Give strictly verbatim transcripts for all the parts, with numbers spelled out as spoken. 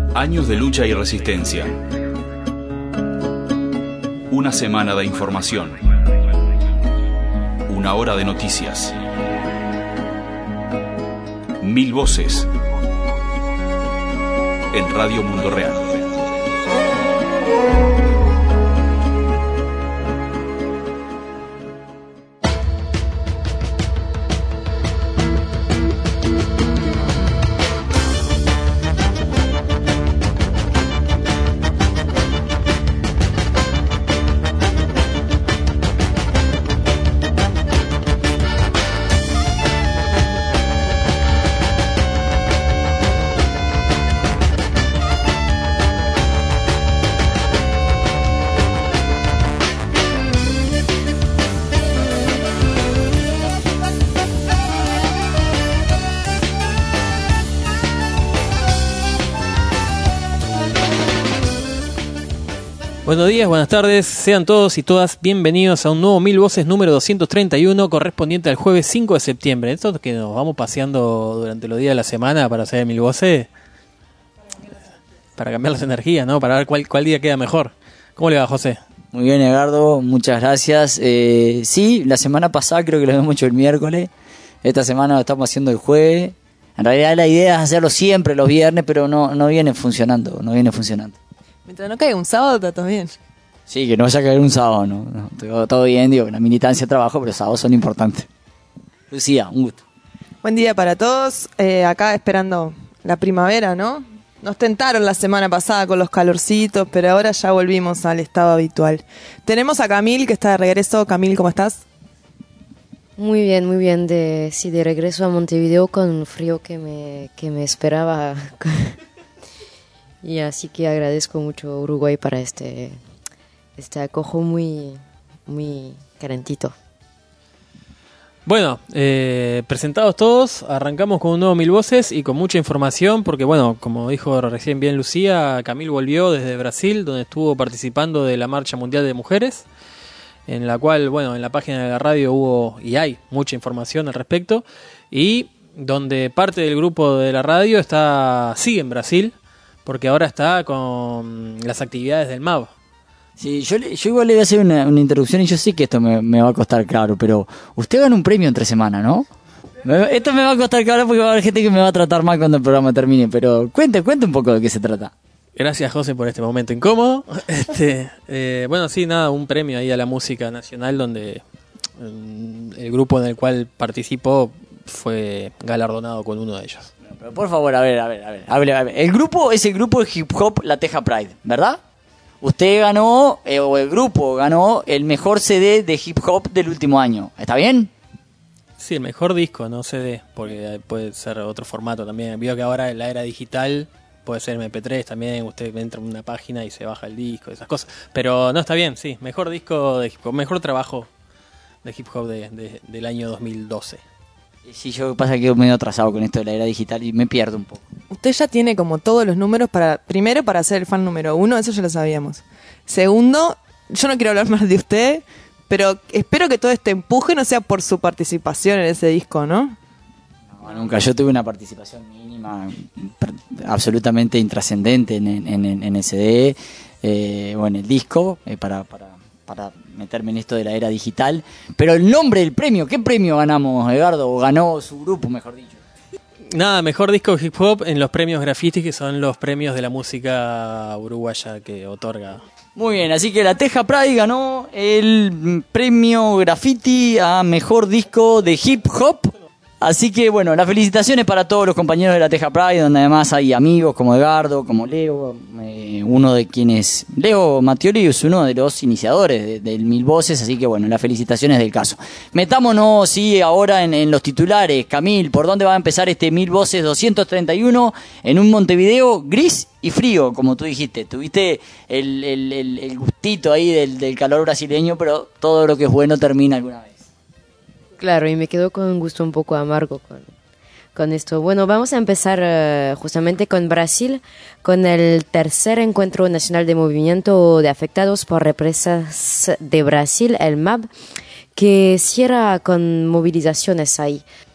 Años de lucha y resistencia. Una semana de información. Una hora de noticias. Mil voces. En Radio Mundo Real. Buenos días, buenas tardes, sean todos y todas bienvenidos a un nuevo Mil Voces número doscientos treinta y uno correspondiente al jueves cinco de septiembre. Esto que nos vamos paseando durante los días de la semana para hacer Mil Voces, para cambiar las energías, ¿no? Para ver cuál, cuál día queda mejor. ¿Cómo le va, José? Muy bien, Edgardo, muchas gracias. Eh, sí, la semana pasada creo que lo habíamos hecho el miércoles, esta semana lo estamos haciendo el jueves. En realidad la idea es hacerlo siempre los viernes, pero no, no viene funcionando, no viene funcionando. Mientras no caiga un sábado, está todo bien. Sí, que no vaya a caer un sábado, ¿no? no todo, todo bien, digo, la militancia de trabajo, pero los sábados son importantes. Lucía, un gusto. Buen día para todos. Eh, acá esperando la primavera, ¿no? Nos tentaron la semana pasada con los calorcitos, pero ahora ya volvimos al estado habitual. Tenemos a Camil, que está de regreso. Camil, ¿cómo estás? Muy bien, muy bien. De, sí, de regreso a Montevideo con un frío que me, que me esperaba. Y así que agradezco mucho a Uruguay para este, este acojo muy, muy calentito. Bueno, eh, presentados todos, arrancamos con un nuevo Mil Voces y con mucha información porque, bueno, como dijo recién bien Lucía, Camil volvió desde Brasil, donde estuvo participando de la Marcha Mundial de Mujeres, en la cual, bueno, en la página de la radio hubo y hay mucha información al respecto, y donde parte del grupo de la radio está sigue en Brasil, porque ahora está con las actividades del M A B. Sí, yo, yo igual le voy a hacer una, una introducción y yo sé que esto me, me va a costar caro, pero usted gana un premio entre semana, ¿no? Me, esto me va a costar caro porque va a haber gente que me va a tratar mal cuando el programa termine, pero cuente, cuente un poco de qué se trata. Gracias, José, por este momento incómodo. Este, eh, bueno, sí, nada, un premio ahí a la música nacional donde eh, el grupo en el cual participó fue galardonado con uno de ellos. Pero por favor, a ver, a ver, a ver, a ver, a ver. El grupo es el grupo de hip hop La Teja Pride, ¿verdad? Usted ganó, eh, o el grupo ganó, el mejor C D de hip hop del último año. ¿Está bien? Sí, el mejor disco, no C D, porque puede ser otro formato también. Vio que ahora en la era digital puede ser eme pe tres también, usted entra en una página y se baja el disco, esas cosas. Pero no, está bien, sí, mejor disco de hip hop, mejor trabajo de hip hop de, de, del año dos mil doce. Sí, yo pasa que quedo medio atrasado con esto de la era digital y me pierdo un poco. Usted ya tiene como todos los números para, primero para ser el fan número uno, eso ya lo sabíamos. Segundo, yo no quiero hablar más de usted, pero espero que todo este empuje no sea por su participación en ese disco, ¿no? No, nunca. Yo tuve una participación mínima, absolutamente intrascendente en, en, en, en ese C D, eh, o en el disco, eh, para... para para meterme en esto de la era digital, pero el nombre del premio, ¿qué premio ganamos, Edgardo? O ganó su grupo, mejor dicho. Nada, mejor disco de hip hop en los premios Graffiti, que son los premios de la música uruguaya que otorga. Muy bien, así que La Teja Pride ganó el premio Graffiti a mejor disco de hip hop. Así que bueno, las felicitaciones para todos los compañeros de La Teja Pride, donde además hay amigos como Edgardo, como Leo, eh, uno de quienes, Leo Mattioli es uno de los iniciadores de, del Mil Voces, así que bueno, las felicitaciones del caso. Metámonos, sí, ahora en, en los titulares. Camil, ¿por dónde va a empezar este Mil Voces doscientos treinta y uno? En un Montevideo gris y frío, como tú dijiste. Tuviste el, el, el, el gustito ahí del, del calor brasileño, pero todo lo que es bueno termina alguna vez. Claro, y me quedo con un gusto un poco amargo con, con esto. Bueno, vamos a empezar uh, justamente con Brasil, con el tercer encuentro nacional de movimiento de afectados por represas de Brasil, el M A B, que cierra con movilizaciones ahí.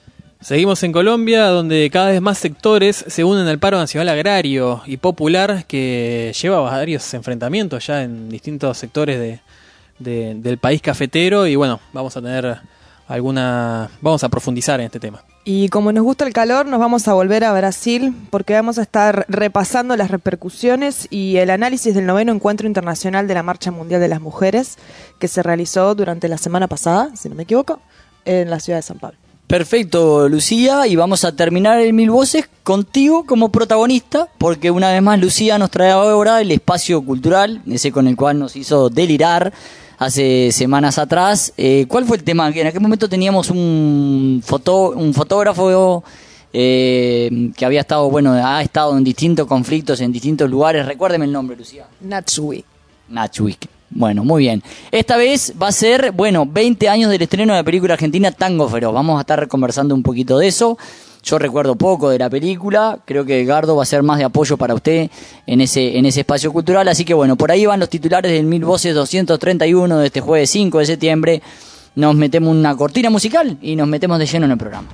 Seguimos en Colombia, donde cada vez más sectores se unen al paro nacional agrario y popular que lleva varios enfrentamientos ya en distintos sectores de, de, del país cafetero. Y bueno, vamos a tener alguna, vamos a profundizar en este tema. Y como nos gusta el calor, nos vamos a volver a Brasil porque vamos a estar repasando las repercusiones y el análisis del noveno Encuentro Internacional de la Marcha Mundial de las Mujeres que se realizó durante la semana pasada, si no me equivoco, en la ciudad de San Pablo. Perfecto, Lucía, y vamos a terminar el Mil Voces contigo como protagonista, porque una vez más Lucía nos trae ahora el espacio cultural, ese con el cual nos hizo delirar hace semanas atrás. Eh, ¿Cuál fue el tema? En aquel momento teníamos un, foto, un fotógrafo eh, que había estado, bueno, ha estado en distintos conflictos, en distintos lugares. Recuérdeme el nombre, Lucía. Natsui. Natsui. Bueno, muy bien. Esta vez va a ser, bueno, veinte años del estreno de la película argentina Tango Feroz. Vamos a estar conversando un poquito de eso. Yo recuerdo poco de la película. Creo que Edgardo va a ser más de apoyo para usted en ese en ese espacio cultural. Así que bueno, por ahí van los titulares del Mil Voces doscientos treinta y uno de este jueves cinco de septiembre. Nos metemos una cortina musical y nos metemos de lleno en el programa.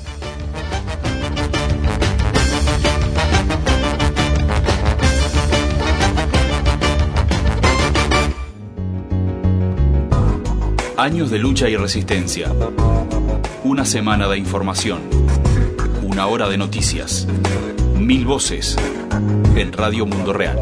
Años de lucha y resistencia. Una semana de información. Una hora de noticias. Mil voces. En Radio Mundo Real.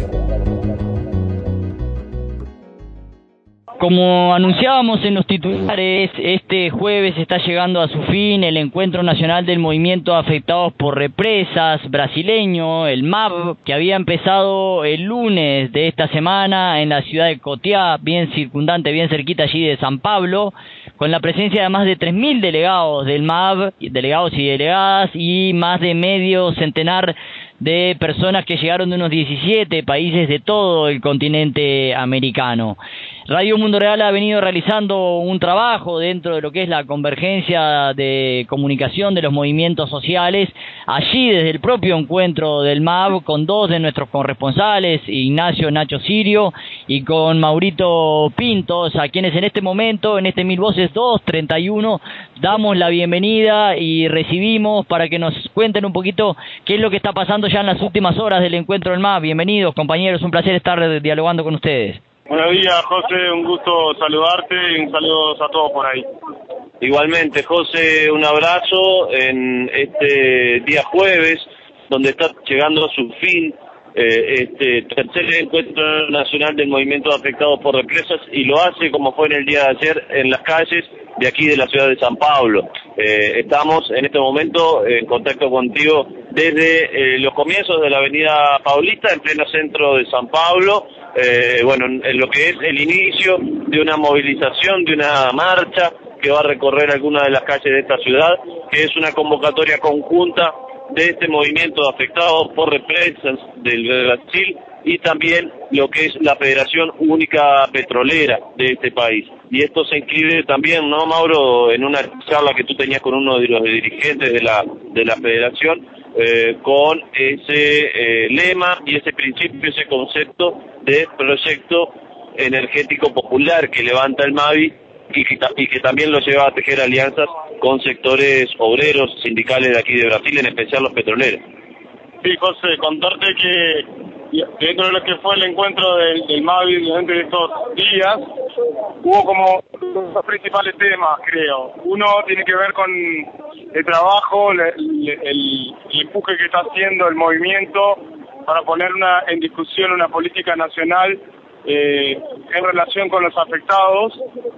Como anunciábamos en los titulares, este jueves está llegando a su fin el Encuentro Nacional del Movimiento Afectados por Represas brasileño, el M A B, que había empezado el lunes de esta semana en la ciudad de Cotiá, bien circundante, bien cerquita allí de San Pablo, con la presencia de más de tres mil delegados del M A B, delegados y delegadas, y más de medio centenar de personas que llegaron de unos diecisiete países de todo el continente americano. Radio Mundo Real ha venido realizando un trabajo dentro de lo que es la convergencia de comunicación de los movimientos sociales, allí desde el propio encuentro del M A B, con dos de nuestros corresponsales, Ignacio Nacho Sirio y con Maurito Pintos, a quienes en este momento, en este Mil Voces doscientos treinta y uno, damos la bienvenida y recibimos para que nos cuenten un poquito qué es lo que está pasando ya en las últimas horas del encuentro del M A B. Bienvenidos, compañeros, un placer estar dialogando con ustedes. Buenos días, José, un gusto saludarte y un saludo a todos por ahí. Igualmente, José, un abrazo en este día jueves, donde está llegando a su fin eh, este tercer encuentro nacional del movimiento de afectados por represas, y lo hace como fue en el día de ayer en las calles de aquí de la ciudad de San Pablo. Eh, estamos en este momento en contacto contigo desde eh, los comienzos de la avenida Paulista, en pleno centro de San Pablo. Eh, bueno, en lo que es el inicio de una movilización, de una marcha que va a recorrer algunas de las calles de esta ciudad, que es una convocatoria conjunta de este movimiento afectado por represas del Brasil y también lo que es la Federación Única Petrolera de este país. Y esto se inscribe también, ¿no, Mauro?, en una charla que tú tenías con uno de los dirigentes de la de la Federación, eh, con ese eh, lema y ese principio, ese concepto de proyecto energético popular que levanta el M A B I y que, y que también lo lleva a tejer alianzas con sectores obreros, sindicales de aquí de Brasil, en especial los petroleros. Sí, José, contarte que dentro de lo que fue el encuentro del, del M A B I durante estos días, hubo como dos principales temas, creo. Uno tiene que ver con el trabajo, el, el, el empuje que está haciendo el movimiento para poner una, en discusión una política nacional eh, en relación con los afectados,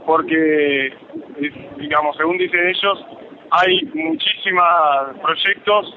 porque, digamos, según dicen ellos, hay muchísimos proyectos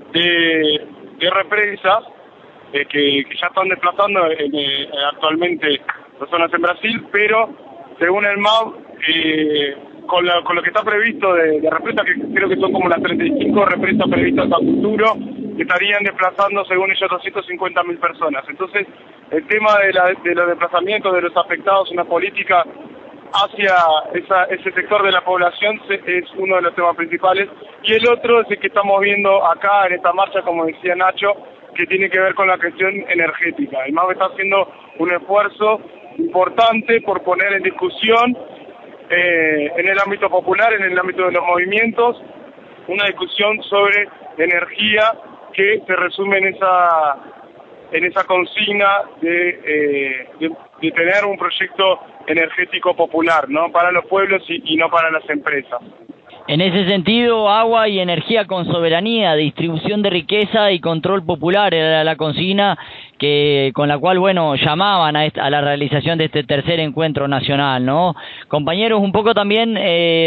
de, de represas eh, que, que ya están desplazando eh, eh, actualmente personas en Brasil, pero según el M A B, eh, con, la, con lo que está previsto de, de represas, que creo que son como las treinta y cinco represas previstas a futuro, que estarían desplazando, según ellos, doscientas cincuenta mil personas. Entonces, el tema de, la, de los desplazamientos de los afectados, una política hacia esa, ese sector de la población, es uno de los temas principales. Y el otro es el que estamos viendo acá en esta marcha, como decía Nacho, que tiene que ver con la cuestión energética. El M A B está haciendo un esfuerzo importante por poner en discusión eh, en el ámbito popular, en el ámbito de los movimientos, una discusión sobre energía que se resume en esa en esa consigna de, eh, de, de tener un proyecto energético popular, ¿no? Para los pueblos y, y no para las empresas. En ese sentido, agua y energía con soberanía, distribución de riqueza y control popular era la consigna que con la cual, bueno, llamaban a, esta, a la realización de este tercer encuentro nacional, ¿no? Compañeros, un poco también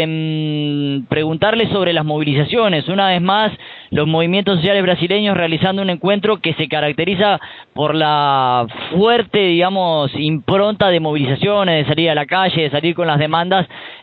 eh, preguntarles sobre las movilizaciones. Una vez más, los movimientos sociales brasileños realizando un encuentro que se caracteriza por la fuerte, digamos, impronta de movilizaciones, de salir a la calle, de salir con las demandas,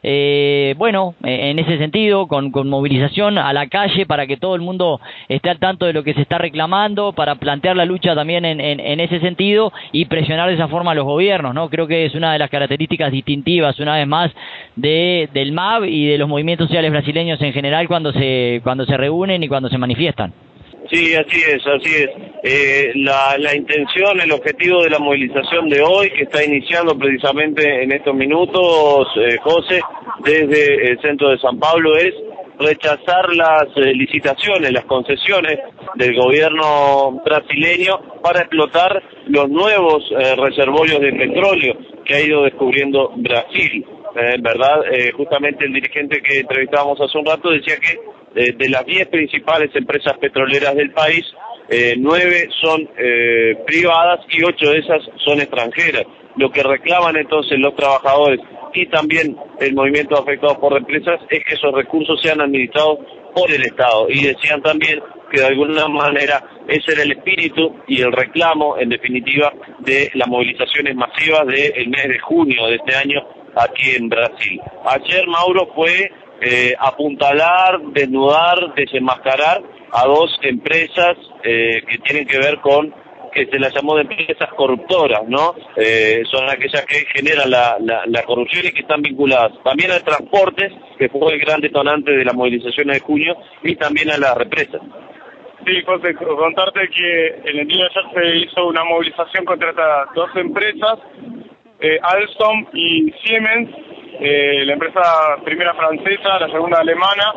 eh, bueno, en ese sentido, con, con movilización a la calle para que todo el mundo esté al tanto de lo que se está reclamando, para plantear la lucha también en, en, en ese sentido y presionar de esa forma a los gobiernos, ¿no? Creo que es una de las características distintivas, una vez más, de del M A B y de los movimientos sociales brasileños en general cuando se cuando se reúnen y cuando se manifiestan. Sí, así es, así es. Eh, la, la intención, el objetivo de la movilización de hoy, que está iniciando precisamente en estos minutos, eh, José, desde el centro de San Pablo, es rechazar las eh, licitaciones, las concesiones del gobierno brasileño para explotar los nuevos eh, reservorios de petróleo que ha ido descubriendo Brasil. Eh, ¿verdad? Eh, justamente el dirigente que entrevistábamos hace un rato decía que eh, de las diez principales empresas petroleras del país, eh, nueve son eh, privadas y ocho de esas son extranjeras. Lo que reclaman entonces los trabajadores y también el movimiento afectado por represas es que esos recursos sean administrados por el Estado. Y decían también que de alguna manera ese era el espíritu y el reclamo, en definitiva, de las movilizaciones masivas del mes de junio de este año aquí en Brasil. Ayer, Mauro, fue eh, apuntalar, desnudar, desenmascarar a dos empresas eh, que tienen que ver con, que se las llamó de empresas corruptoras, ¿no? Eh, son aquellas que generan la, la, la corrupción y que están vinculadas también al transporte, que fue el gran detonante de las movilizaciones de junio, y también a las represas. Sí, José, contarte que en el día de ayer se hizo una movilización contra estas dos empresas, eh, Alstom y Siemens, eh, la empresa primera francesa, la segunda alemana.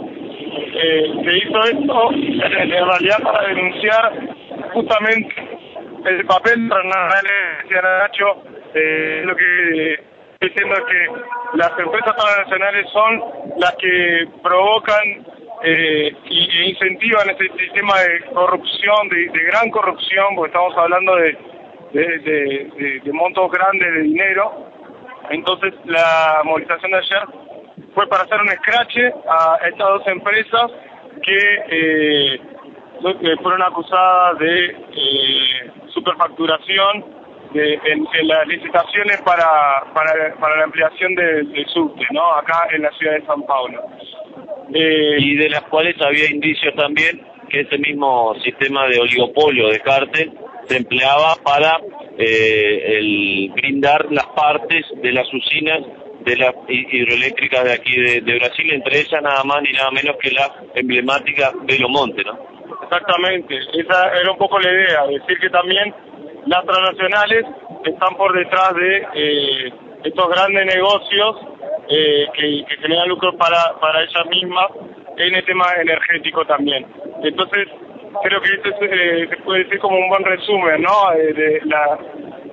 Eh, se hizo esto en realidad para denunciar justamente el papel transnacional, decía Nacho, eh, lo que estoy diciendo es que las empresas transnacionales son las que provocan eh, e incentivan este sistema de corrupción, de, de gran corrupción, porque estamos hablando de, de, de, de, de montos grandes de dinero. Entonces la movilización de ayer fue para hacer un escrache a estas dos empresas que eh, fueron acusadas de eh, superfacturación de, en, en las licitaciones para, para, para la ampliación del de subte, ¿no? Acá en la ciudad de San Paulo. Eh, y de las cuales había indicios también que ese mismo sistema de oligopolio de cártel se empleaba para eh, el brindar las partes de las usinas de las hidroeléctricas de aquí de, de Brasil, entre ellas nada más ni nada menos que la emblemática Belo Monte, ¿no? Exactamente, esa era un poco la idea, decir que también las transnacionales están por detrás de eh, estos grandes negocios eh, que, que generan lucros para, para ellas mismas en el tema energético también. Entonces, creo que este eh, se puede decir como un buen resumen, ¿no? Eh, de las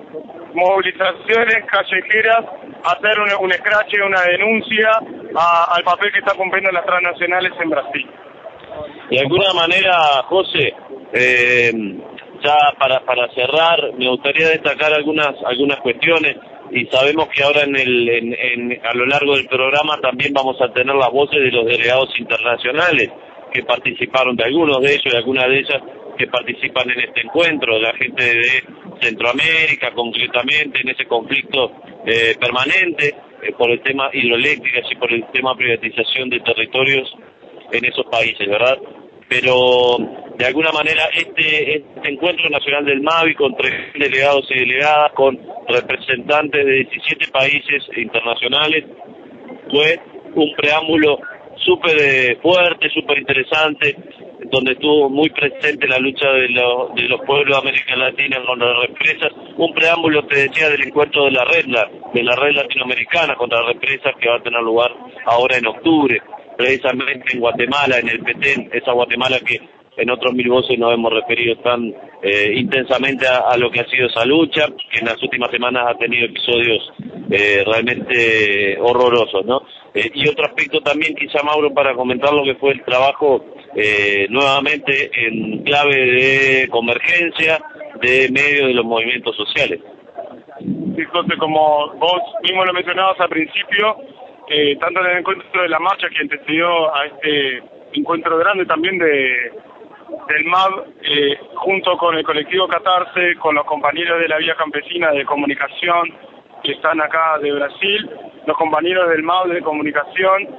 movilizaciones callejeras, hacer un, un escrache, una denuncia a, al papel que están cumpliendo las transnacionales en Brasil. De alguna manera, José, eh, ya para para cerrar, me gustaría destacar algunas algunas cuestiones, y sabemos que ahora en el en, en, a lo largo del programa también vamos a tener las voces de los delegados internacionales que participaron, de algunos de ellos y algunas de ellas que participan en este encuentro, la gente de Centroamérica concretamente, en ese conflicto eh, permanente eh, por el tema hidroeléctricas y por el tema privatización de territorios en esos países, ¿verdad? Pero de alguna manera este, este encuentro nacional del M A V I con tres delegados y delegadas, con representantes de diecisiete países internacionales, fue un preámbulo súper eh, fuerte, súper interesante, donde estuvo muy presente la lucha de, lo, de los pueblos de América Latina con las represas, un preámbulo, te decía, del encuentro de la red, la, de la red latinoamericana contra las represas que va a tener lugar ahora en octubre. precisamente en Guatemala, en el Petén, esa Guatemala que en otros Mil Voces nos hemos referido tan eh, intensamente a, a lo que ha sido esa lucha, que en las últimas semanas ha tenido episodios eh, realmente horrorosos, ¿no? Eh, y otro aspecto también, quizá Mauro, para comentar lo que fue el trabajo eh, nuevamente en clave de convergencia de medio de los movimientos sociales. Sí, José, como vos mismo lo mencionabas al principio, eh, tanto en el encuentro de la marcha que antecedió a este encuentro grande también de del M A B, eh, junto con el colectivo Catarse, con los compañeros de la Vía Campesina de Comunicación que están acá de Brasil, los compañeros del M A B de Comunicación,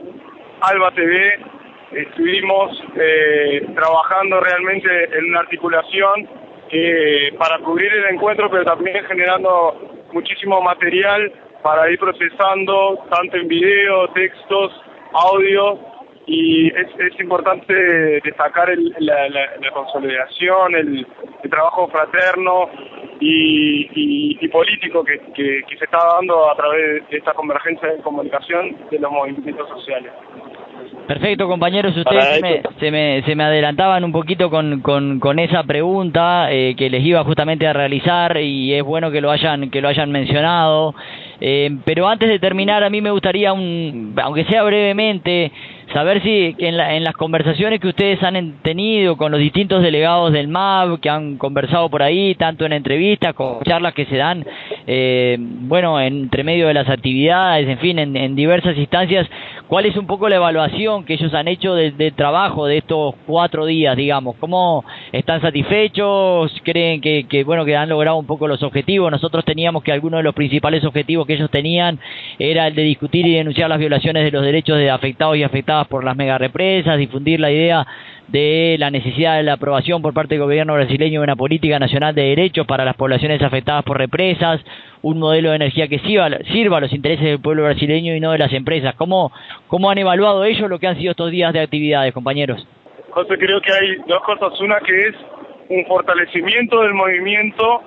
Alba T V, estuvimos eh, trabajando realmente en una articulación eh, para cubrir el encuentro, pero también generando muchísimo material para ir procesando, tanto en video, textos, audio. Y es, es importante destacar el, la, la, la consolidación, el, el trabajo fraterno y, y, y político que, que, que se está dando a través de esta convergencia de comunicación de los movimientos sociales. Perfecto, compañeros, ustedes se me, se me, se me adelantaban un poquito con, con, con esa pregunta eh, que les iba justamente a realizar, y es bueno que lo hayan, que lo hayan mencionado. Eh, pero antes de terminar, a mí me gustaría, un, aunque sea brevemente, saber si en, la, en las conversaciones que ustedes han tenido con los distintos delegados del M A B, que han conversado por ahí, tanto en entrevistas como charlas que se dan, eh, bueno, entre medio de las actividades, en fin, en, en diversas instancias, ¿cuál es un poco la evaluación que ellos han hecho de, de trabajo de estos cuatro días, digamos? ¿Cómo están satisfechos? ¿Creen que, que, bueno, que han logrado un poco los objetivos? Nosotros teníamos que algunos de los principales objetivos que ellos tenían era el de discutir y denunciar las violaciones de los derechos de afectados y afectadas por las megarepresas, difundir la idea de la necesidad de la aprobación por parte del gobierno brasileño de una política nacional de derechos para las poblaciones afectadas por represas, un modelo de energía que sirva, sirva a los intereses del pueblo brasileño y no de las empresas. ¿Cómo, cómo han evaluado ellos lo que han sido estos días de actividades, compañeros? José, creo que hay dos cosas. Una que es un fortalecimiento del movimiento,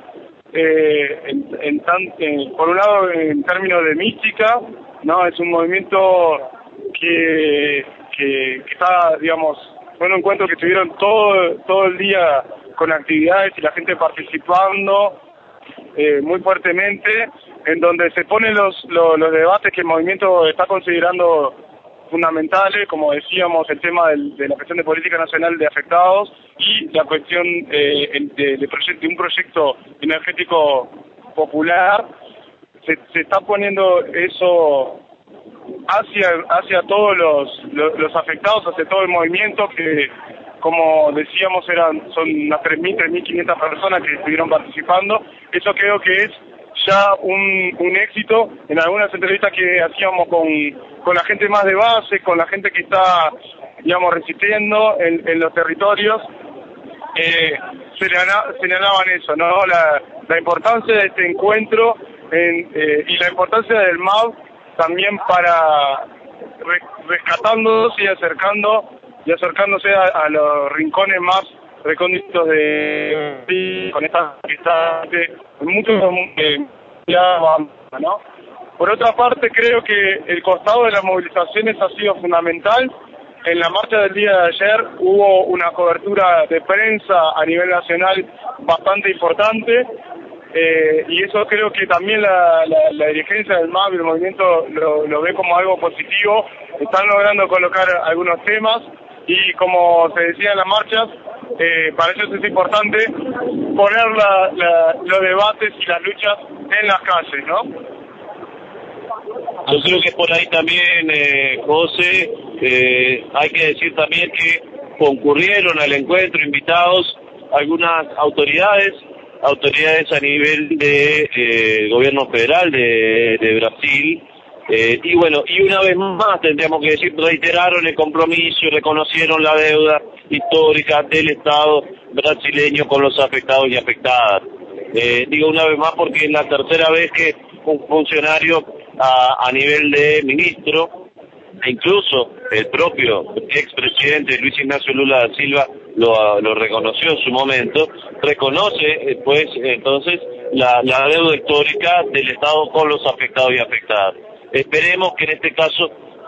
eh, en, en tan, en, por un lado en términos de mística, ¿no? Es un movimiento que, que, que está, digamos, fue un encuentro que estuvieron todo, todo el día con actividades y la gente participando eh, muy fuertemente, en donde se ponen los, los, los debates que el movimiento está considerando fundamentales, como decíamos, el tema del, de la cuestión de política nacional de afectados y la cuestión eh, de, de, proyecto, de un proyecto energético popular. Se, se está poniendo eso hacia hacia todos los, los, los afectados, hacia todo el movimiento, que como decíamos eran son unas tres mil, tres mil quinientas personas que estuvieron participando. Eso creo que es ya un, un éxito. En algunas entrevistas que hacíamos con, con la gente más de base, con la gente que está, digamos, resistiendo en, en los territorios, eh, señala, señalaban eso, ¿no? La, la importancia de este encuentro en, eh, y la importancia del M A B también para re, rescatándose y acercando y acercándose a, a los rincones más recónditos de con esta está muchos eh, ya ¿no? Por otra parte, creo que el costado de las movilizaciones ha sido fundamental. En la marcha del día de ayer hubo una cobertura de prensa a nivel nacional bastante importante. Eh, y eso creo que también la, la, la dirigencia del M A B y el movimiento lo, lo ve como algo positivo. Están logrando colocar algunos temas y, como se decía en las marchas, eh, para ellos es importante poner la, la, los debates y las luchas en las calles, ¿no? Yo creo que por ahí también, eh, José, eh, hay que decir también que concurrieron al encuentro invitados algunas autoridades, autoridades a nivel de eh, gobierno federal de, de Brasil, eh, y bueno, y una vez más tendríamos que decir, reiteraron el compromiso y reconocieron la deuda histórica del Estado brasileño con los afectados y afectadas. Eh, digo una vez más porque es la tercera vez que un funcionario a, a nivel de ministro, e incluso el propio expresidente Luis Ignacio Lula da Silva lo, lo reconoció en su momento, reconoce pues entonces la, la deuda histórica del Estado con los afectados y afectadas. Esperemos que en este caso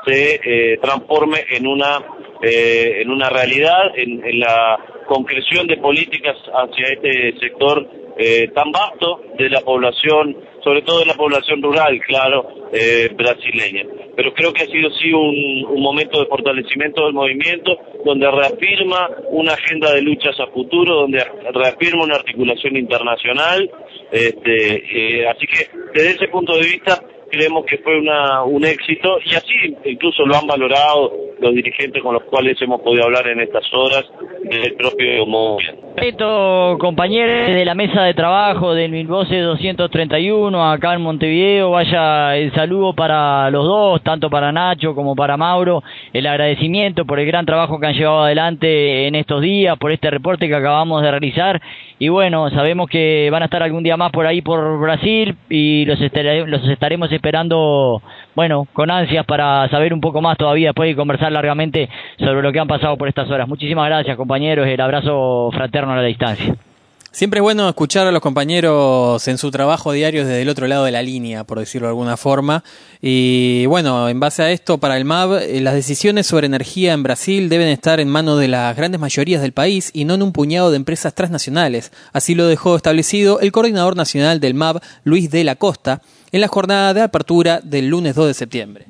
se eh, transforme en una eh, en una realidad, en, en la concreción de políticas hacia este sector eh, tan vasto de la población, sobre todo de la población rural, claro, eh, brasileña. Pero creo que ha sido sí un, un momento de fortalecimiento del movimiento, donde reafirma una agenda de luchas a futuro, donde reafirma una articulación internacional, este, eh, así que desde ese punto de vista creemos que fue una, un éxito, y así incluso lo han valorado los dirigentes con los cuales hemos podido hablar en estas horas del propio movimiento. Esto, compañeros de la mesa de trabajo del Mil Voces doscientos treinta y uno acá en Montevideo, vaya el saludo para los dos, tanto para Nacho como para Mauro, el agradecimiento por el gran trabajo que han llevado adelante en estos días, por este reporte que acabamos de realizar, y bueno, sabemos que van a estar algún día más por ahí por Brasil, y los, estaré, los estaremos esperando, bueno, con ansias para saber un poco más todavía, después de conversar largamente sobre lo que han pasado por estas horas. Muchísimas gracias, compañeros, el abrazo fraterno a la distancia. Siempre es bueno escuchar a los compañeros en su trabajo diario desde el otro lado de la línea, por decirlo de alguna forma. Y bueno, en base a esto, para el M A B, las decisiones sobre energía en Brasil deben estar en manos de las grandes mayorías del país y no en un puñado de empresas transnacionales. Así lo dejó establecido el coordinador nacional del M A B, Luis de la Costa, en la jornada de apertura del lunes dos de septiembre.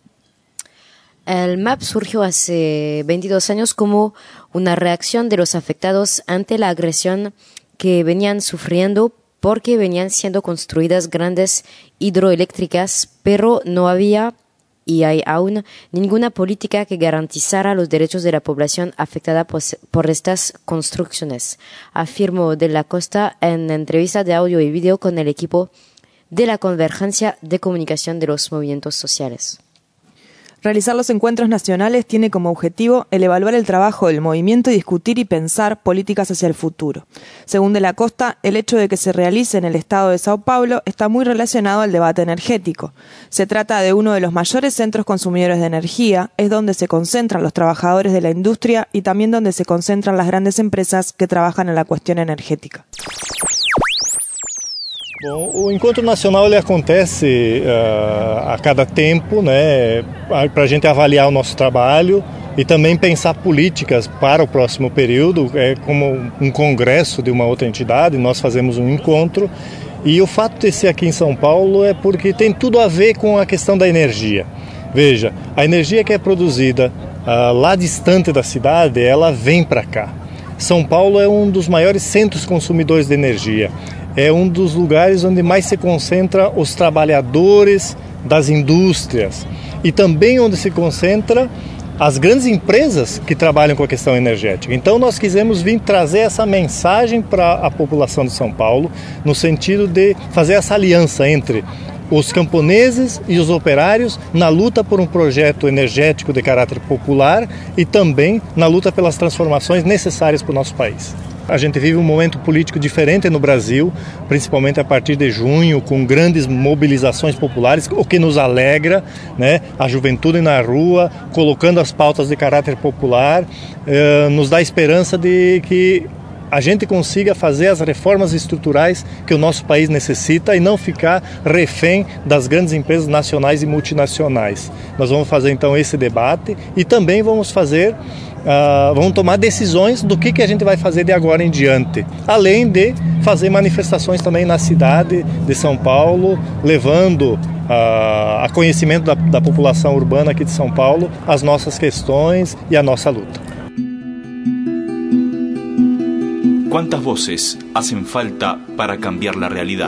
El M A B surgió hace veintidós años como una reacción de los afectados ante la agresión que venían sufriendo porque venían siendo construidas grandes hidroeléctricas, pero no había y hay aún ninguna política que garantizara los derechos de la población afectada por, por estas construcciones, afirmó De la Costa en entrevista de audio y video con el equipo de la Convergencia de Comunicación de los Movimientos Sociales. Realizar los encuentros nacionales tiene como objetivo el evaluar el trabajo del movimiento y discutir y pensar políticas hacia el futuro. Según De la Costa, el hecho de que se realice en el estado de Sao Paulo está muy relacionado al debate energético. Se trata de uno de los mayores centros consumidores de energía, es donde se concentran los trabajadores de la industria y también donde se concentran las grandes empresas que trabajan en la cuestión energética. Bom, o Encontro Nacional ele acontece uh, a cada tempo, né, para a gente avaliar o nosso trabalho e também pensar políticas para o próximo período. É como um congresso de uma outra entidade, nós fazemos um encontro, e o fato de ser aqui em São Paulo é porque tem tudo a ver com a questão da energia. Veja, a energia que é produzida uh, lá distante da cidade, ela vem para cá. São Paulo é um dos maiores centros consumidores de energia. É um dos lugares onde mais se concentra os trabalhadores das indústrias e também onde se concentra as grandes empresas que trabalham com a questão energética. Então nós quisemos vir trazer essa mensagem para a população de São Paulo, no sentido de fazer essa aliança entre os camponeses e os operários na luta por um projeto energético de caráter popular e também na luta pelas transformações necessárias para o nosso país. A gente vive um momento político diferente no Brasil, principalmente a partir de junho, com grandes mobilizações populares, o que nos alegra, né? A juventude na rua, colocando as pautas de caráter popular, eh, nos dá esperança de que a gente consiga fazer as reformas estruturais que o nosso país necessita e não ficar refém das grandes empresas nacionais e multinacionais. Nós vamos fazer então esse debate e também vamos fazer Uh, vamos tomar decisões do que, que a gente vai fazer de agora em diante, além de fazer manifestações também na cidade de São Paulo, levando uh, a conhecimento da, da população urbana aqui de São Paulo as nossas questões e a nossa luta. ¿Cuántas voces hacen falta para cambiar la realidad?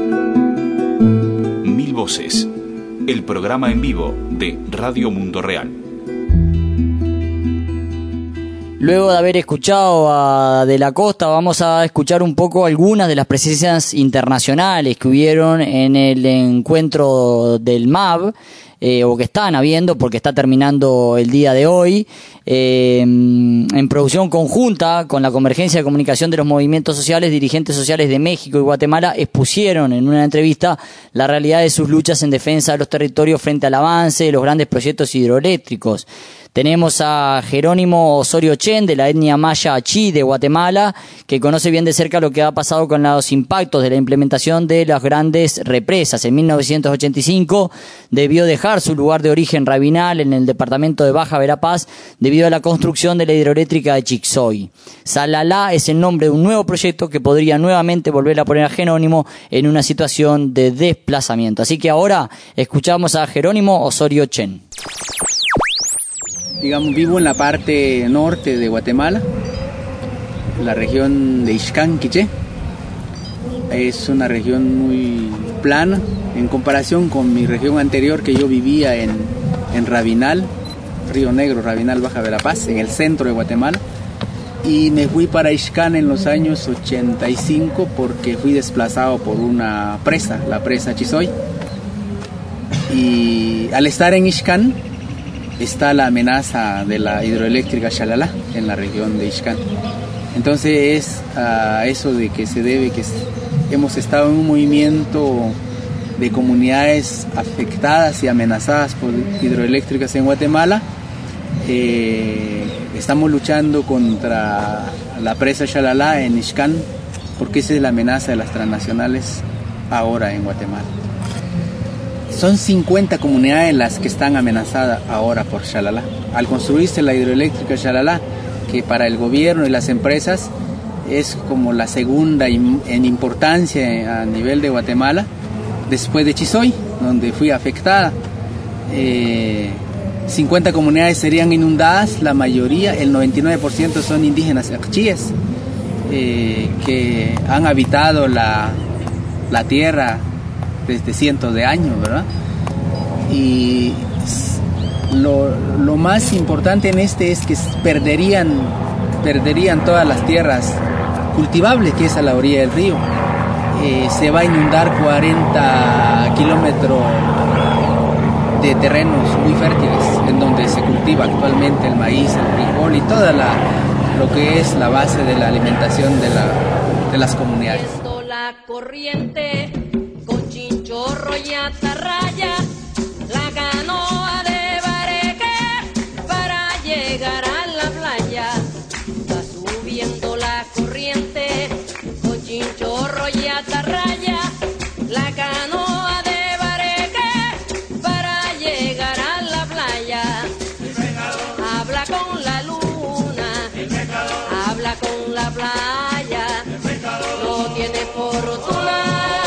Mil Voces, el programa en vivo de Radio Mundo Real. Luego de haber escuchado a De la Costa, vamos a escuchar un poco algunas de las presencias internacionales que hubieron en el encuentro del M A B, eh, o que están habiendo, porque está terminando el día de hoy, eh, en producción conjunta con la Convergencia de Comunicación de los Movimientos Sociales. Dirigentes sociales de México y Guatemala expusieron en una entrevista la realidad de sus luchas en defensa de los territorios frente al avance de los grandes proyectos hidroeléctricos. Tenemos a Jerónimo Osorio Chen, de la etnia maya Achí de Guatemala, que conoce bien de cerca lo que ha pasado con los impactos de la implementación de las grandes represas. En mil novecientos ochenta y cinco debió dejar su lugar de origen Rabinal en el departamento de Baja Verapaz debido a la construcción de la hidroeléctrica de Chixoy. Salalá es el nombre de un nuevo proyecto que podría nuevamente volver a poner a Jerónimo en una situación de desplazamiento. Así que ahora escuchamos a Jerónimo Osorio Chen. Digamos, vivo en la parte norte de Guatemala, la región de Ixcán, Quiché. Es una región muy plana en comparación con mi región anterior, que yo vivía en, en Rabinal, Río Negro, Rabinal, Baja Verapaz, en el centro de Guatemala. Y me fui para Ixcán en los años ochenta y cinco porque fui desplazado por una presa, la presa Chizoy. Y al estar en Ixcán está la amenaza de la hidroeléctrica Xalalá en la región de Ixcán. Entonces es a eso de que se debe que hemos estado en un movimiento de comunidades afectadas y amenazadas por hidroeléctricas en Guatemala. Eh, estamos luchando contra la presa Xalalá en Ixcán porque esa es la amenaza de las transnacionales ahora en Guatemala. Son cincuenta comunidades las que están amenazadas ahora por Xalalá. Al construirse la hidroeléctrica Xalalá, que para el gobierno y las empresas es como la segunda en importancia a nivel de Guatemala, después de Chizoy, donde fui afectada. Eh, cincuenta comunidades serían inundadas, la mayoría, el noventa y nueve por ciento son indígenas achíes, eh, que han habitado la, la tierra desde cientos de años, ¿verdad? Y lo, lo más importante en este es que perderían, perderían todas las tierras cultivables que es a la orilla del río. Eh, se va a inundar cuarenta kilómetros de terrenos muy fértiles en donde se cultiva actualmente el maíz, el frijol y toda la, lo que es la base de la alimentación de, la, de las comunidades. La corriente con chinchorro y atarraya, la canoa de bareque para llegar a la playa. Va subiendo la corriente con chinchorro y atarraya, la canoa de bareque para llegar a la playa. Habla con la luna, habla con la playa, no tiene fortuna,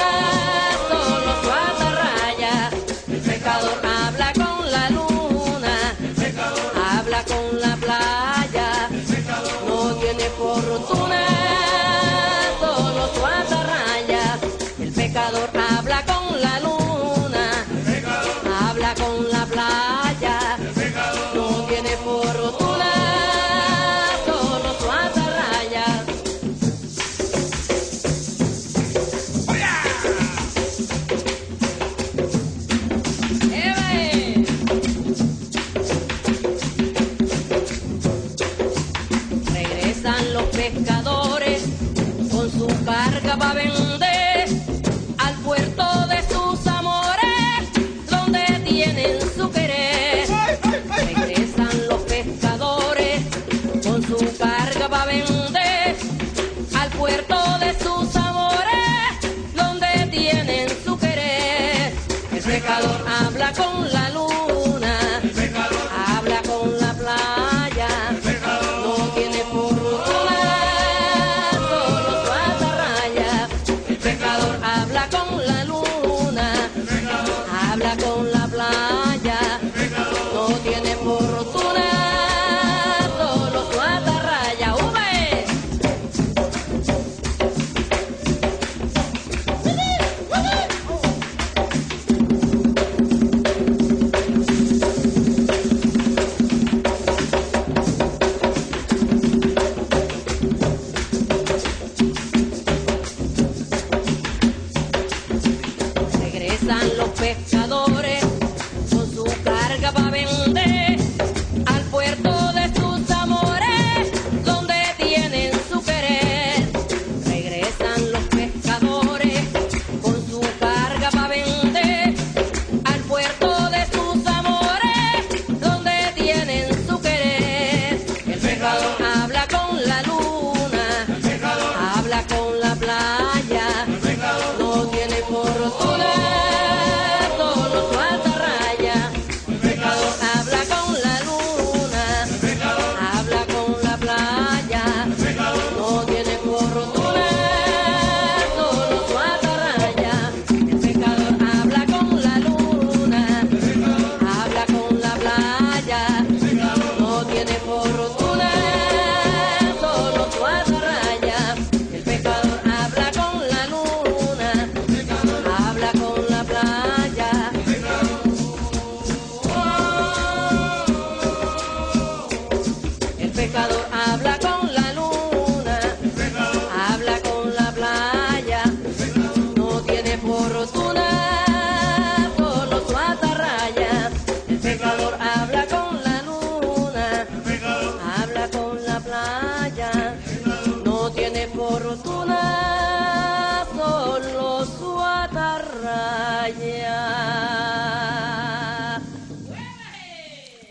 solo su atarraya. El pecador habla con la luna, habla con la playa, no tiene fortuna, solo su atarraya. El pecador habla con la luna, habla con la playa, no tiene fortuna, solo su atarraya. Regresan los pescadores con su carga para vender al puerto de sus amores, donde tienen su querer. Regresan los pescadores con su carga para vender al puerto de sus amores, donde tienen su querer. El pecador habla con la luna, habla con la playa, no tiene fortuna, solo su atarraya. El pecador habla con la luna, habla con la playa, no tiene fortuna, solo su atarraya. ¡Ube!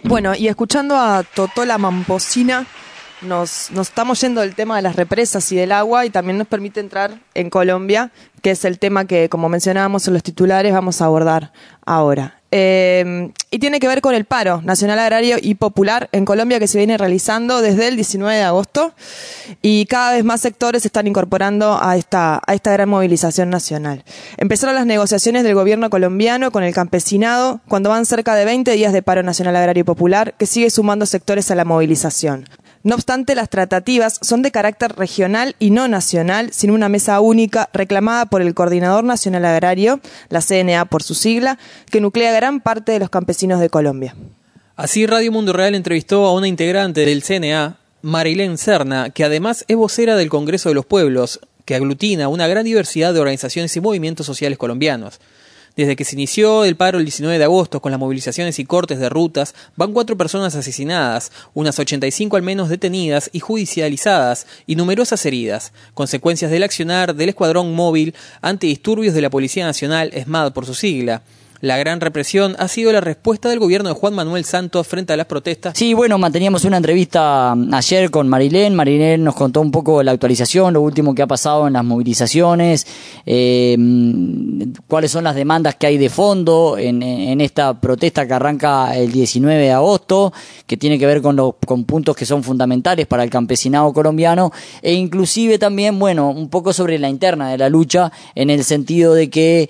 Bueno, y escuchando a Totola Mamposina, nos, nos estamos yendo del tema de las represas y del agua, y también nos permite entrar en Colombia, que es el tema que, como mencionábamos en los titulares, vamos a abordar ahora. Eh, y tiene que ver con el paro nacional agrario y popular en Colombia, que se viene realizando desde el diecinueve de agosto, y cada vez más sectores se están incorporando a esta, a esta gran movilización nacional. Empezaron las negociaciones del gobierno colombiano con el campesinado cuando van cerca de veinte días de paro nacional agrario y popular, que sigue sumando sectores a la movilización. No obstante, las tratativas son de carácter regional y no nacional, sin una mesa única reclamada por el Coordinador Nacional Agrario, la C N A por su sigla, que nuclea gran parte de los campesinos de Colombia. Así, Radio Mundo Real entrevistó a una integrante del C N A, Marilén Serna, que además es vocera del Congreso de los Pueblos, que aglutina una gran diversidad de organizaciones y movimientos sociales colombianos. Desde que se inició el paro el diecinueve de agosto con las movilizaciones y cortes de rutas, van cuatro personas asesinadas, unas ochenta y cinco al menos detenidas y judicializadas, y numerosas heridas, consecuencias del accionar del Escuadrón Móvil Antidisturbios de la Policía Nacional, ESMAD por su sigla. La gran represión ha sido la respuesta del gobierno de Juan Manuel Santos frente a las protestas. Sí, bueno, manteníamos una entrevista ayer con Marilén. Marilén nos contó un poco la actualización, lo último que ha pasado en las movilizaciones, eh, cuáles son las demandas que hay de fondo en, en esta protesta que arranca el diecinueve de agosto, que tiene que ver con, los, con puntos que son fundamentales para el campesinado colombiano, e inclusive también, bueno, un poco sobre la interna de la lucha, en el sentido de que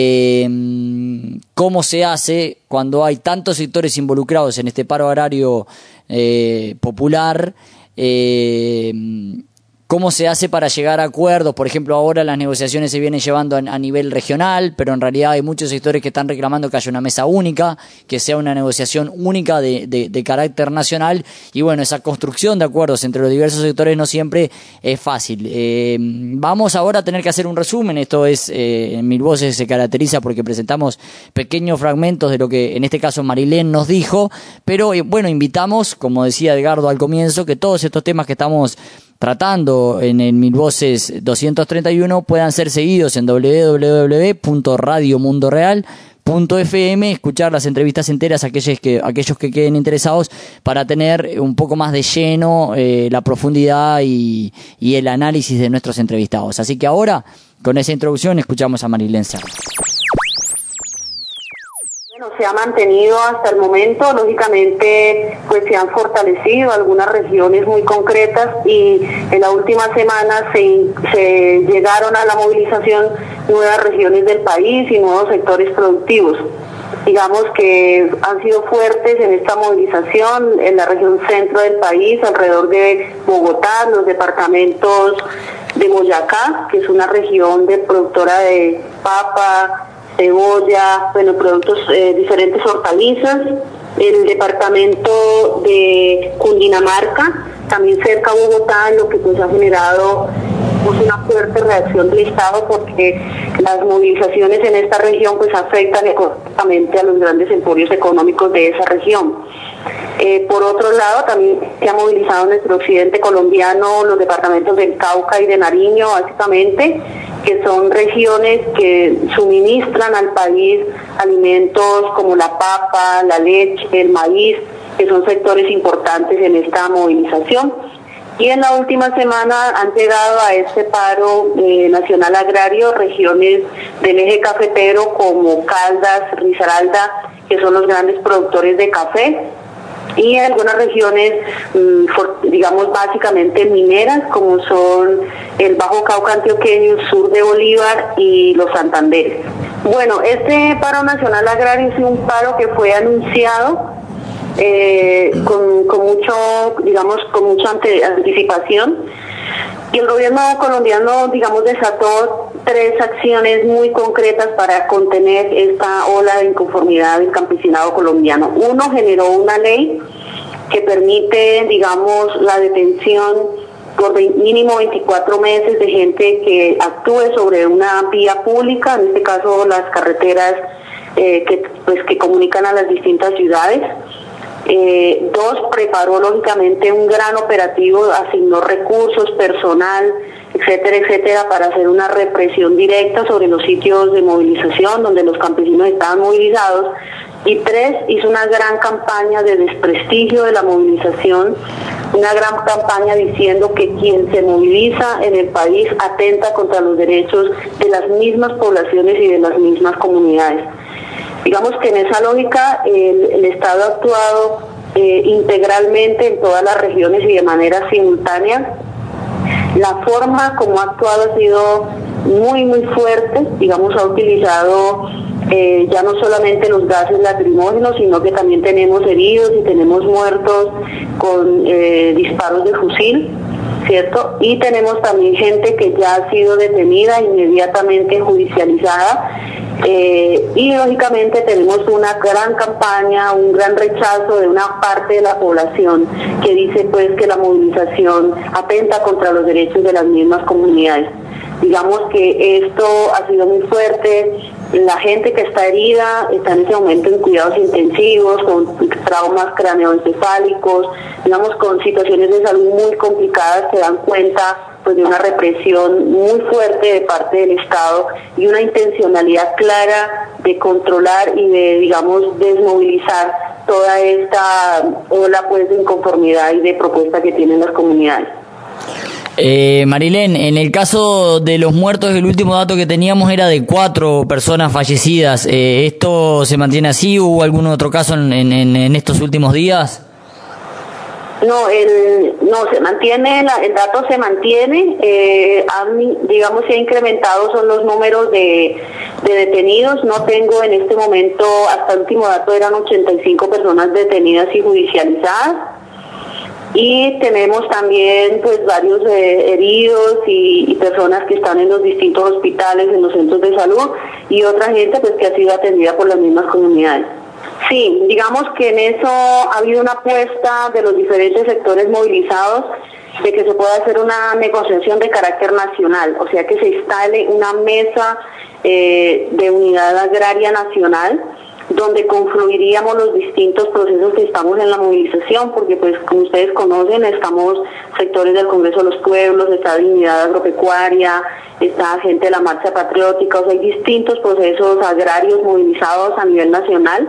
eh, cómo se hace cuando hay tantos sectores involucrados en este paro agrario eh, popular, eh, cómo se hace para llegar a acuerdos. Por ejemplo, ahora las negociaciones se vienen llevando a, a nivel regional, pero en realidad hay muchos sectores que están reclamando que haya una mesa única, que sea una negociación única de, de, de carácter nacional, y bueno, esa construcción de acuerdos entre los diversos sectores no siempre es fácil. Eh, vamos ahora a tener que hacer un resumen. Esto es, eh, en Mil Voces se caracteriza porque presentamos pequeños fragmentos de lo que en este caso Marilén nos dijo, pero eh, bueno, invitamos, como decía Edgardo al comienzo, que todos estos temas que estamos tratando en el Mil Voces doscientos treinta y uno puedan ser seguidos en doble u doble u doble u punto radio mundo real punto f m, escuchar las entrevistas enteras, aquellos que, aquellos que queden interesados, para tener un poco más de lleno eh, la profundidad y, y el análisis de nuestros entrevistados. Así que ahora, con esa introducción, escuchamos a Marilén Serna. Bueno, se ha mantenido hasta el momento, lógicamente pues se han fortalecido algunas regiones muy concretas, y en la última semana se, se llegaron a la movilización nuevas regiones del país y nuevos sectores productivos. Digamos que han sido fuertes en esta movilización en la región centro del país, alrededor de Bogotá, los departamentos de Boyacá, que es una región de productora de papa, cebolla, bueno, productos, eh, diferentes hortalizas. El departamento de Cundinamarca, también cerca a Bogotá, lo que pues ha generado pues una fuerte reacción del Estado, porque las movilizaciones en esta región pues afectan económicamente a los grandes emporios económicos de esa región. Eh, por otro lado, también se ha movilizado en nuestro occidente colombiano los departamentos del Cauca y de Nariño, básicamente, que son regiones que suministran al país alimentos como la papa, la leche, el maíz, que son sectores importantes en esta movilización. Y en la última semana han llegado a este paro eh, nacional agrario regiones del eje cafetero como Caldas, Risaralda, que son los grandes productores de café, y algunas regiones, digamos, básicamente mineras, como son el Bajo Cauca antioqueño, el sur de Bolívar y los Santanderes. Bueno, este paro nacional agrario es un paro que fue anunciado eh, con, con mucho, digamos, con mucha ante, anticipación, y el gobierno colombiano, digamos, desató tres acciones muy concretas para contener esta ola de inconformidad del campesinado colombiano. Uno, generó una ley que permite, digamos, la detención por mínimo veinticuatro meses de gente que actúe sobre una vía pública, en este caso las carreteras eh, que, pues, que comunican a las distintas ciudades. Eh, dos, preparó lógicamente un gran operativo, asignó recursos, personal etcétera, etcétera, para hacer una represión directa sobre los sitios de movilización donde los campesinos estaban movilizados. Y tres, hizo una gran campaña de desprestigio de la movilización, una gran campaña diciendo que quien se moviliza en el país atenta contra los derechos de las mismas poblaciones y de las mismas comunidades. Digamos que en esa lógica el, el Estado ha actuado eh, integralmente en todas las regiones y de manera simultánea. La forma como ha actuado ha sido muy, muy fuerte, digamos, ha utilizado eh, ya no solamente los gases lacrimógenos, sino que también tenemos heridos y tenemos muertos con eh, disparos de fusil, ¿cierto? Y tenemos también gente que ya ha sido detenida, inmediatamente judicializada, eh, y lógicamente tenemos una gran campaña, un gran rechazo de una parte de la población que dice pues que la movilización atenta contra los derechos de las mismas comunidades. Digamos que esto ha sido muy fuerte. La gente que está herida está en ese momento en cuidados intensivos, con traumas craneoencefálicos, digamos con situaciones de salud muy complicadas, que dan cuenta pues de una represión muy fuerte de parte del Estado y una intencionalidad clara de controlar y de, digamos, desmovilizar toda esta ola pues de inconformidad y de propuesta que tienen las comunidades. Eh, Marilén, en el caso de los muertos, el último dato que teníamos era de cuatro personas fallecidas. Eh, ¿Esto se mantiene así? ¿Hubo algún otro caso en, en, en estos últimos días? No, el, no se mantiene, la, el dato se mantiene, eh, han, digamos, se ha incrementado son los números de, de detenidos. No tengo en este momento, hasta el último dato eran ochenta y cinco personas detenidas y judicializadas. Y tenemos también pues varios eh, heridos y, y personas que están en los distintos hospitales, en los centros de salud, y otra gente pues que ha sido atendida por las mismas comunidades. Sí, digamos que en eso ha habido una apuesta de los diferentes sectores movilizados de que se pueda hacer una negociación de carácter nacional, o sea que se instale una mesa eh, de unidad agraria nacional, donde confluiríamos los distintos procesos que estamos en la movilización, porque pues como ustedes conocen, estamos sectores del Congreso de los Pueblos, está Dignidad Agropecuaria, está gente de la Marcha Patriótica, o sea, hay distintos procesos agrarios movilizados a nivel nacional.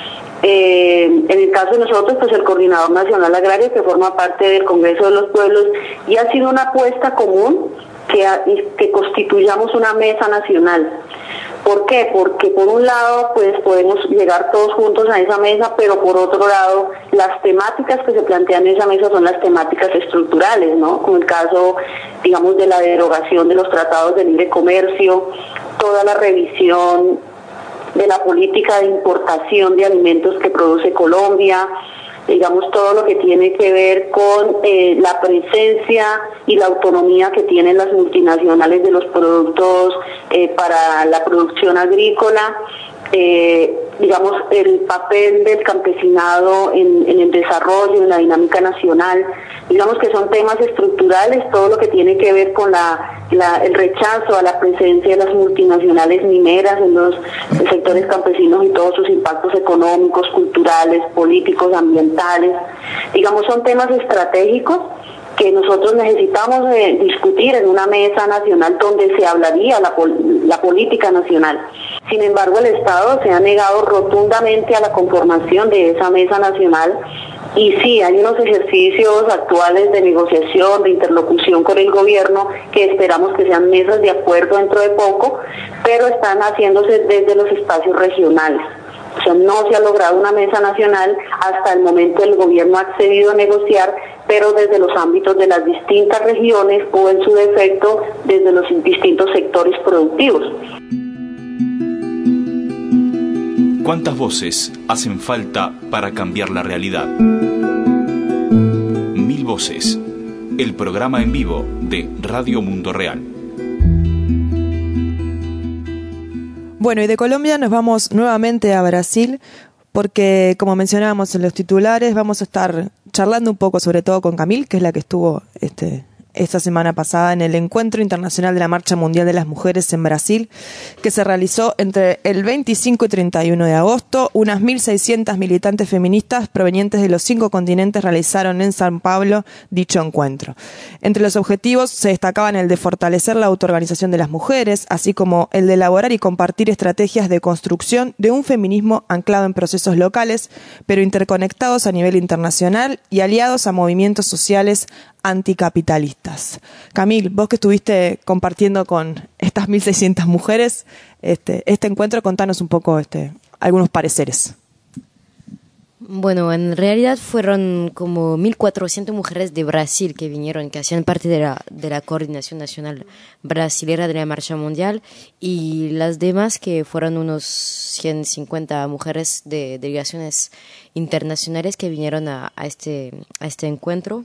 Eh, en el caso de nosotros, pues el Coordinador Nacional Agrario, que forma parte del Congreso de los Pueblos, y ha sido una apuesta común que, que constituyamos una mesa nacional. ¿Por qué? Porque por un lado pues podemos llegar todos juntos a esa mesa, pero por otro lado las temáticas que se plantean en esa mesa son las temáticas estructurales, ¿no? Como el caso, digamos, de la derogación de los tratados de libre comercio, toda la revisión de la política de importación de alimentos que produce Colombia, digamos todo lo que tiene que ver con eh, la presencia y la autonomía que tienen las multinacionales de los productos eh, para la producción agrícola, eh, digamos el papel del campesinado en, en el desarrollo, en la dinámica nacional, digamos que son temas estructurales, todo lo que tiene que ver con la, la el rechazo a la presencia de las multinacionales mineras en los sectores campesinos y todos sus impactos económicos, culturales, políticos, ambientales, digamos son temas estratégicos que nosotros necesitamos eh, discutir en una mesa nacional donde se hablaría la, la política nacional. Sin embargo, el Estado se ha negado rotundamente a la conformación de esa mesa nacional y sí, hay unos ejercicios actuales de negociación, de interlocución con el gobierno que esperamos que sean mesas de acuerdo dentro de poco, pero están haciéndose desde los espacios regionales. O sea, no se ha logrado una mesa nacional, hasta el momento el gobierno ha accedido a negociar, pero desde los ámbitos de las distintas regiones o en su defecto desde los distintos sectores productivos. ¿Cuántas voces hacen falta para cambiar la realidad? Mil Voces, el programa en vivo de Radio Mundo Real. Bueno, y de Colombia nos vamos nuevamente a Brasil, porque como mencionábamos en los titulares, vamos a estar charlando un poco sobre todo con Camil, que es la que estuvo este, esta semana pasada en el Encuentro Internacional de la Marcha Mundial de las Mujeres en Brasil, que se realizó entre el veinticinco y treinta y uno de agosto. Unas mil seiscientas militantes feministas provenientes de los cinco continentes realizaron en San Pablo dicho encuentro. Entre los objetivos se destacaban el de fortalecer la autoorganización de las mujeres, así como el de elaborar y compartir estrategias de construcción de un feminismo anclado en procesos locales, pero interconectados a nivel internacional y aliados a movimientos sociales anticapitalistas. Camil, vos que estuviste compartiendo con estas mil seiscientas mujeres este, este encuentro, contanos un poco este, algunos pareceres. Bueno, en realidad fueron como mil cuatrocientas mujeres de Brasil que vinieron, que hacían parte de la, de la Coordinación Nacional Brasilera de la Marcha Mundial, y las demás que fueron unos ciento cincuenta mujeres de delegaciones internacionales que vinieron a, a, este, a este encuentro.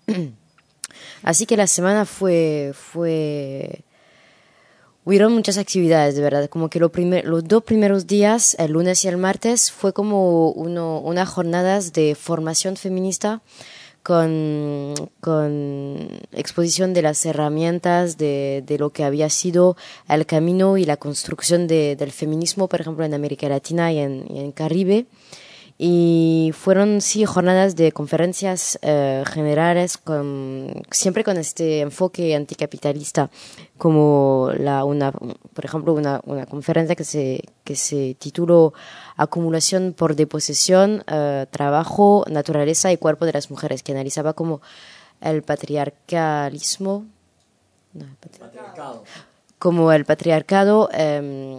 Así que la semana fue... fue Hubieron muchas actividades, de verdad, como que lo primer, los dos primeros días, el lunes y el martes, fue como uno, unas jornadas de formación feminista con, con exposición de las herramientas, de, de lo que había sido el camino y la construcción de, del feminismo, por ejemplo, en América Latina y en, y en Caribe. Y fueron, sí, jornadas de conferencias eh, generales, con, siempre con este enfoque anticapitalista, como la, una, por ejemplo, una, una conferencia que se, que se tituló Acumulación por deposesión, eh, trabajo, naturaleza y cuerpo de las mujeres, que analizaba como el patriarcalismo, no, el patriarcado. como el patriarcado eh,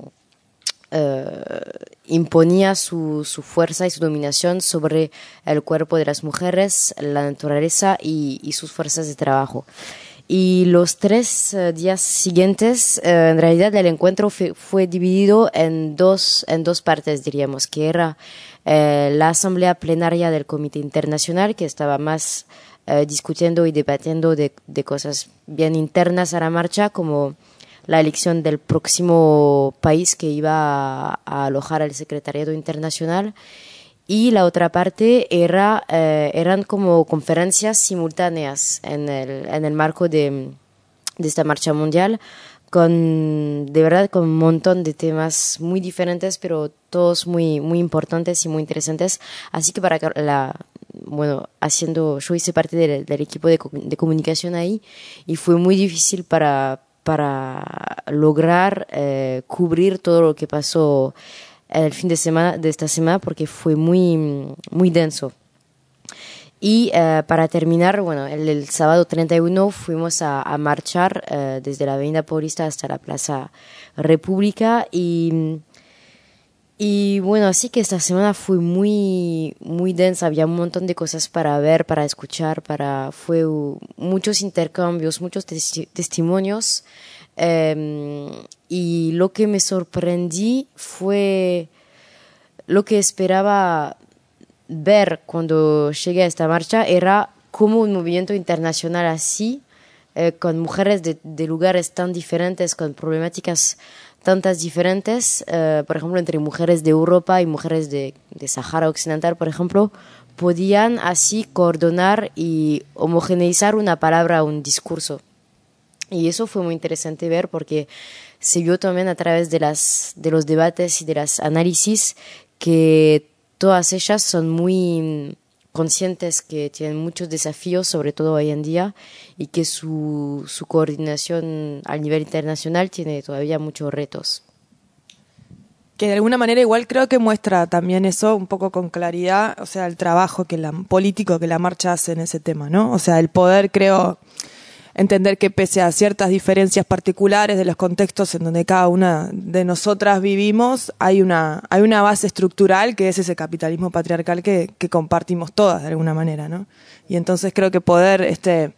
Uh, imponía su, su fuerza y su dominación sobre el cuerpo de las mujeres, la naturaleza y, y sus fuerzas de trabajo. Y los tres uh, días siguientes, uh, en realidad el encuentro fue, fue dividido en dos, en dos partes, diríamos, que era uh, la asamblea plenaria del Comité Internacional, que estaba más uh, discutiendo y debatiendo de, de cosas bien internas a la marcha, como la elección del próximo país que iba a, a alojar al Secretariado Internacional, y la otra parte era eh, eran como conferencias simultáneas en el, en el marco de, de esta marcha mundial, con de verdad con un montón de temas muy diferentes, pero todos muy muy importantes y muy interesantes. Así que para la bueno haciendo yo hice parte del, del equipo de, de comunicación ahí, y fue muy difícil para para lograr eh, cubrir todo lo que pasó el fin de semana de esta semana, porque fue muy muy denso. Y eh, para terminar, bueno, el, el sábado treinta y uno fuimos a, a marchar eh, desde la Avenida Paulista hasta la Plaza República, y Y bueno, así que esta semana fue muy muy densa, había un montón de cosas para ver, para escuchar, para fue uh, muchos intercambios, muchos testi- testimonios, eh, y lo que me sorprendí fue lo que esperaba ver cuando llegué a esta marcha, era cómo un movimiento internacional así, eh, con mujeres de, de lugares tan diferentes, con problemáticas tantas diferentes, eh, por ejemplo, entre mujeres de Europa y mujeres de, de Sahara Occidental, por ejemplo, podían así coordinar y homogeneizar una palabra, un discurso. Y eso fue muy interesante ver, porque se vio también a través de, las, de los debates y de los análisis que todas ellas son muy conscientes que tienen muchos desafíos, sobre todo hoy en día, y que su, su coordinación a nivel internacional tiene todavía muchos retos. Que de alguna manera igual creo que muestra también eso un poco con claridad, o sea, el trabajo que la, político que la marcha hace en ese tema, ¿no? O sea, el poder, creo, entender que pese a ciertas diferencias particulares de los contextos en donde cada una de nosotras vivimos, hay una hay una base estructural que es ese capitalismo patriarcal que, que compartimos todas de alguna manera, ¿no? Y entonces creo que poder este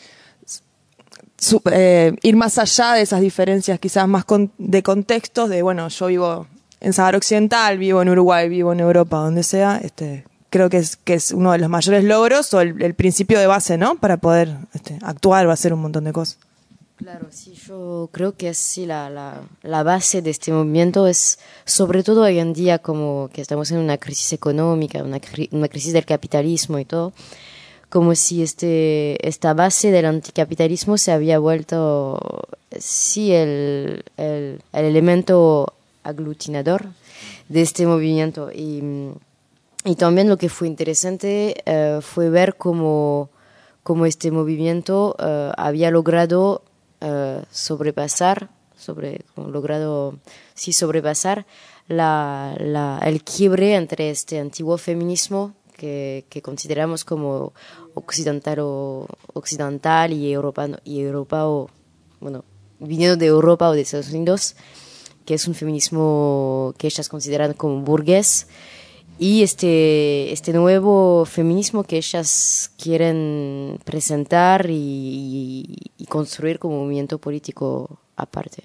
su, eh, ir más allá de esas diferencias quizás más con, de contextos, de bueno, yo vivo en Sahara Occidental, vivo en Uruguay, vivo en Europa, donde sea, este creo que es que es uno de los mayores logros, o el, el principio de base, ¿no? Para poder este, actuar o hacer un montón de cosas. Claro, sí, yo creo que sí, la, la, la base de este movimiento es, sobre todo hoy en día, como que estamos en una crisis económica, una, cri- una crisis del capitalismo y todo, como si este, esta base del anticapitalismo se había vuelto, sí, el, el, el elemento aglutinador de este movimiento. Y, y también lo que fue interesante eh, fue ver cómo, cómo este movimiento eh, había logrado eh, sobrepasar, sobre, logrado, sí, sobrepasar la, la, el quiebre entre este antiguo feminismo que, que consideramos como occidental, o, occidental y europeo, y Europa, o, bueno, viniendo de Europa o de Estados Unidos, que es un feminismo que ellas consideran como burgués, y este, este nuevo feminismo que ellas quieren presentar y, y, y construir como movimiento político aparte.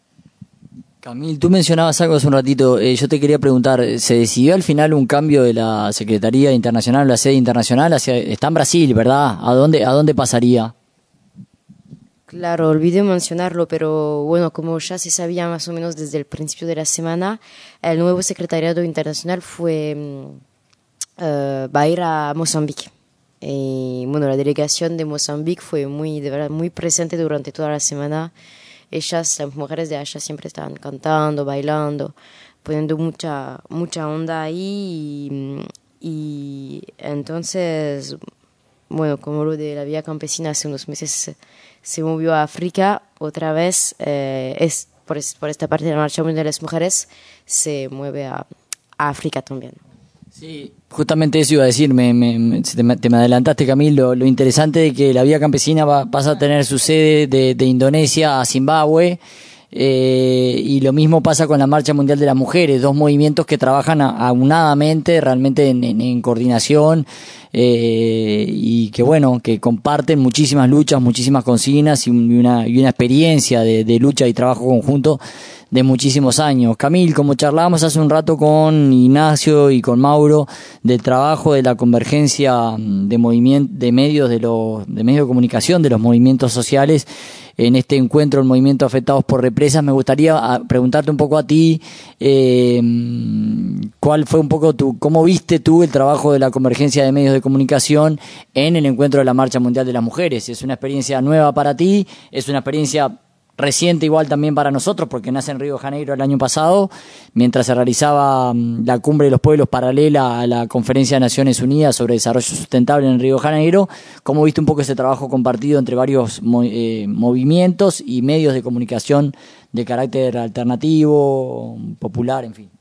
Camil, tú mencionabas algo hace un ratito, eh, yo te quería preguntar, ¿se decidió al final un cambio de la Secretaría Internacional, la sede internacional? Hacia, está en Brasil, ¿verdad? ¿A dónde, a dónde pasaría? Claro, olvidé mencionarlo, pero bueno, como ya se sabía más o menos desde el principio de la semana, el nuevo secretariado internacional fue, uh, va a ir a Mozambique. Y bueno, la delegación de Mozambique fue muy, de verdad, muy presente durante toda la semana. Ellas, las mujeres de allá, siempre estaban cantando, bailando, poniendo mucha, mucha onda ahí. Y, y entonces, bueno, como lo de la Vía Campesina hace unos meses se, se movió a África, otra vez, eh, es por, por esta parte de la Marcha Mundial de las Mujeres, se mueve a, a África también. Sí, justamente eso iba a decir, me, me, te, me, te me adelantaste, Camilo, lo, lo interesante de que la Vía Campesina va, pasa a tener su sede de, de Indonesia a Zimbabue, eh, y lo mismo pasa con la Marcha Mundial de las Mujeres, dos movimientos que trabajan aunadamente, realmente en, en, en coordinación, eh, y que bueno, que comparten muchísimas luchas, muchísimas consignas y una, y una experiencia de, de lucha y trabajo conjunto de muchísimos años. Camil, como charlábamos hace un rato con Ignacio y con Mauro del trabajo de la convergencia de movimiento, de medios de los de medios de comunicación, de los movimientos sociales en este encuentro, el movimiento afectados por represas, me gustaría preguntarte un poco a ti, eh, cuál fue un poco tu, cómo viste tú el trabajo de la convergencia de medios de comunicación en el encuentro de la Marcha Mundial de las Mujeres. ¿Es una experiencia nueva para ti? ¿Es una experiencia reciente igual también para nosotros, porque nace en Río de Janeiro el año pasado, mientras se realizaba la Cumbre de los Pueblos paralela a la Conferencia de Naciones Unidas sobre Desarrollo Sustentable en Río de Janeiro? ¿Cómo viste un poco ese trabajo compartido entre varios eh, movimientos y medios de comunicación de carácter alternativo, popular, en fin?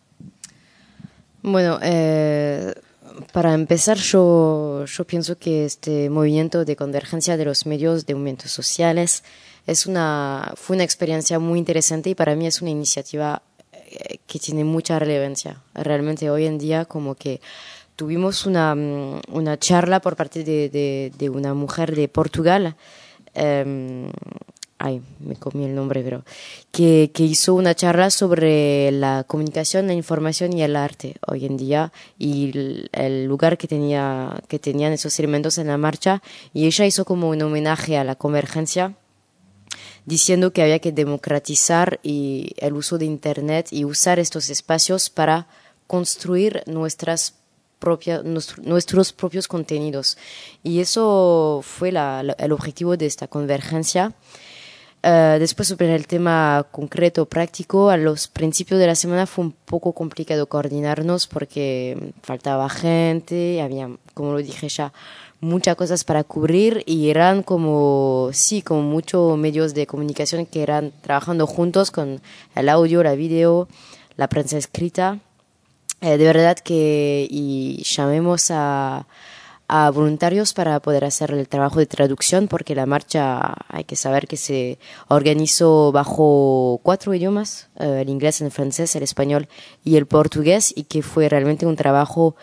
Bueno, eh, para empezar, yo, yo pienso que este movimiento de convergencia de los medios de movimientos sociales es una, fue una experiencia muy interesante y para mí es una iniciativa que tiene mucha relevancia. Realmente hoy en día como que tuvimos una, una charla por parte de, de, de una mujer de Portugal, eh, ay, me comí el nombre, pero que, que hizo una charla sobre la comunicación, la información y el arte hoy en día y el, el lugar que tenía, que tenían esos elementos en la marcha, y ella hizo como un homenaje a la convergencia, diciendo que había que democratizar y el uso de Internet y usar estos espacios para construir nuestras propias, nuestro, nuestros propios contenidos. Y eso fue la, la, el objetivo de esta convergencia. Uh, después, sobre el tema concreto, práctico, a los principios de la semana fue un poco complicado coordinarnos porque faltaba gente, había, como lo dije ya, muchas cosas para cubrir y eran como, sí, como muchos medios de comunicación que eran trabajando juntos con el audio, la video, la prensa escrita. Eh, de verdad que y llamemos a, a voluntarios para poder hacer el trabajo de traducción, porque la marcha, hay que saber que se organizó bajo cuatro idiomas, eh, el inglés, el francés, el español y el portugués, y que fue realmente un trabajo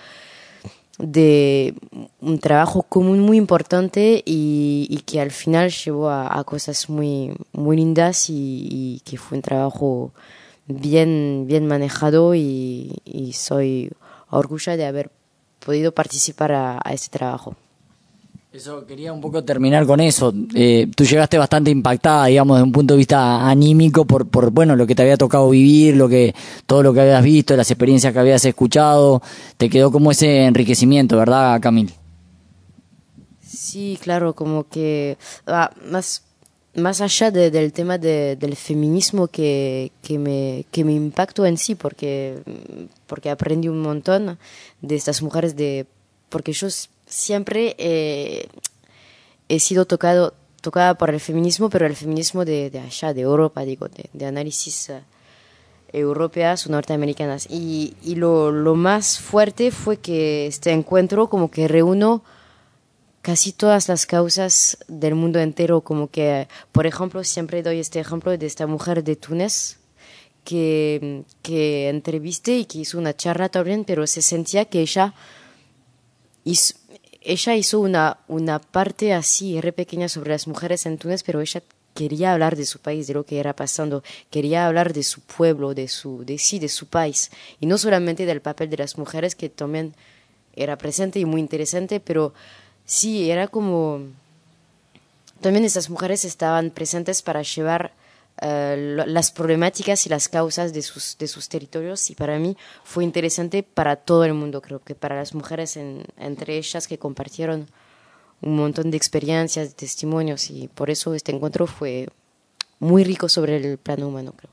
de un trabajo común muy importante y, y que al final llevó a, a cosas muy muy lindas y, y que fue un trabajo bien bien manejado y, y soy orgullosa de haber podido participar a, a este trabajo. Eso, quería un poco terminar con eso. Eh, tú llegaste bastante impactada, digamos, desde un punto de vista anímico por, por, bueno, lo que te había tocado vivir, lo que, todo lo que habías visto, las experiencias que habías escuchado. Te quedó como ese enriquecimiento, ¿verdad, Camil? Sí, claro, como que ah, más, más allá de, del tema de, del feminismo que, que, me, que me impactó en sí, porque, porque aprendí un montón de estas mujeres, de, porque yo siempre eh, he sido tocado, tocada por el feminismo, pero el feminismo de, de allá, de Europa, digo, de, de análisis uh, europeas o norteamericanas. Y, y lo, lo más fuerte fue que este encuentro como que reúno casi todas las causas del mundo entero, como que, por ejemplo, siempre doy este ejemplo de esta mujer de Túnez que, que entrevisté y que hizo una charla también, pero se sentía que ella hizo, ella hizo una, una parte así, re pequeña sobre las mujeres en Túnez, pero ella quería hablar de su país, de lo que era pasando, quería hablar de su pueblo, de su, de sí, de su país, y no solamente del papel de las mujeres, que también era presente y muy interesante, pero sí, era como... También estas mujeres estaban presentes para llevar uh, las problemáticas y las causas de sus, de sus territorios, y para mí fue interesante para todo el mundo, creo que para las mujeres en, entre ellas que compartieron un montón de experiencias, de testimonios, y por eso este encuentro fue muy rico sobre el plano humano, creo.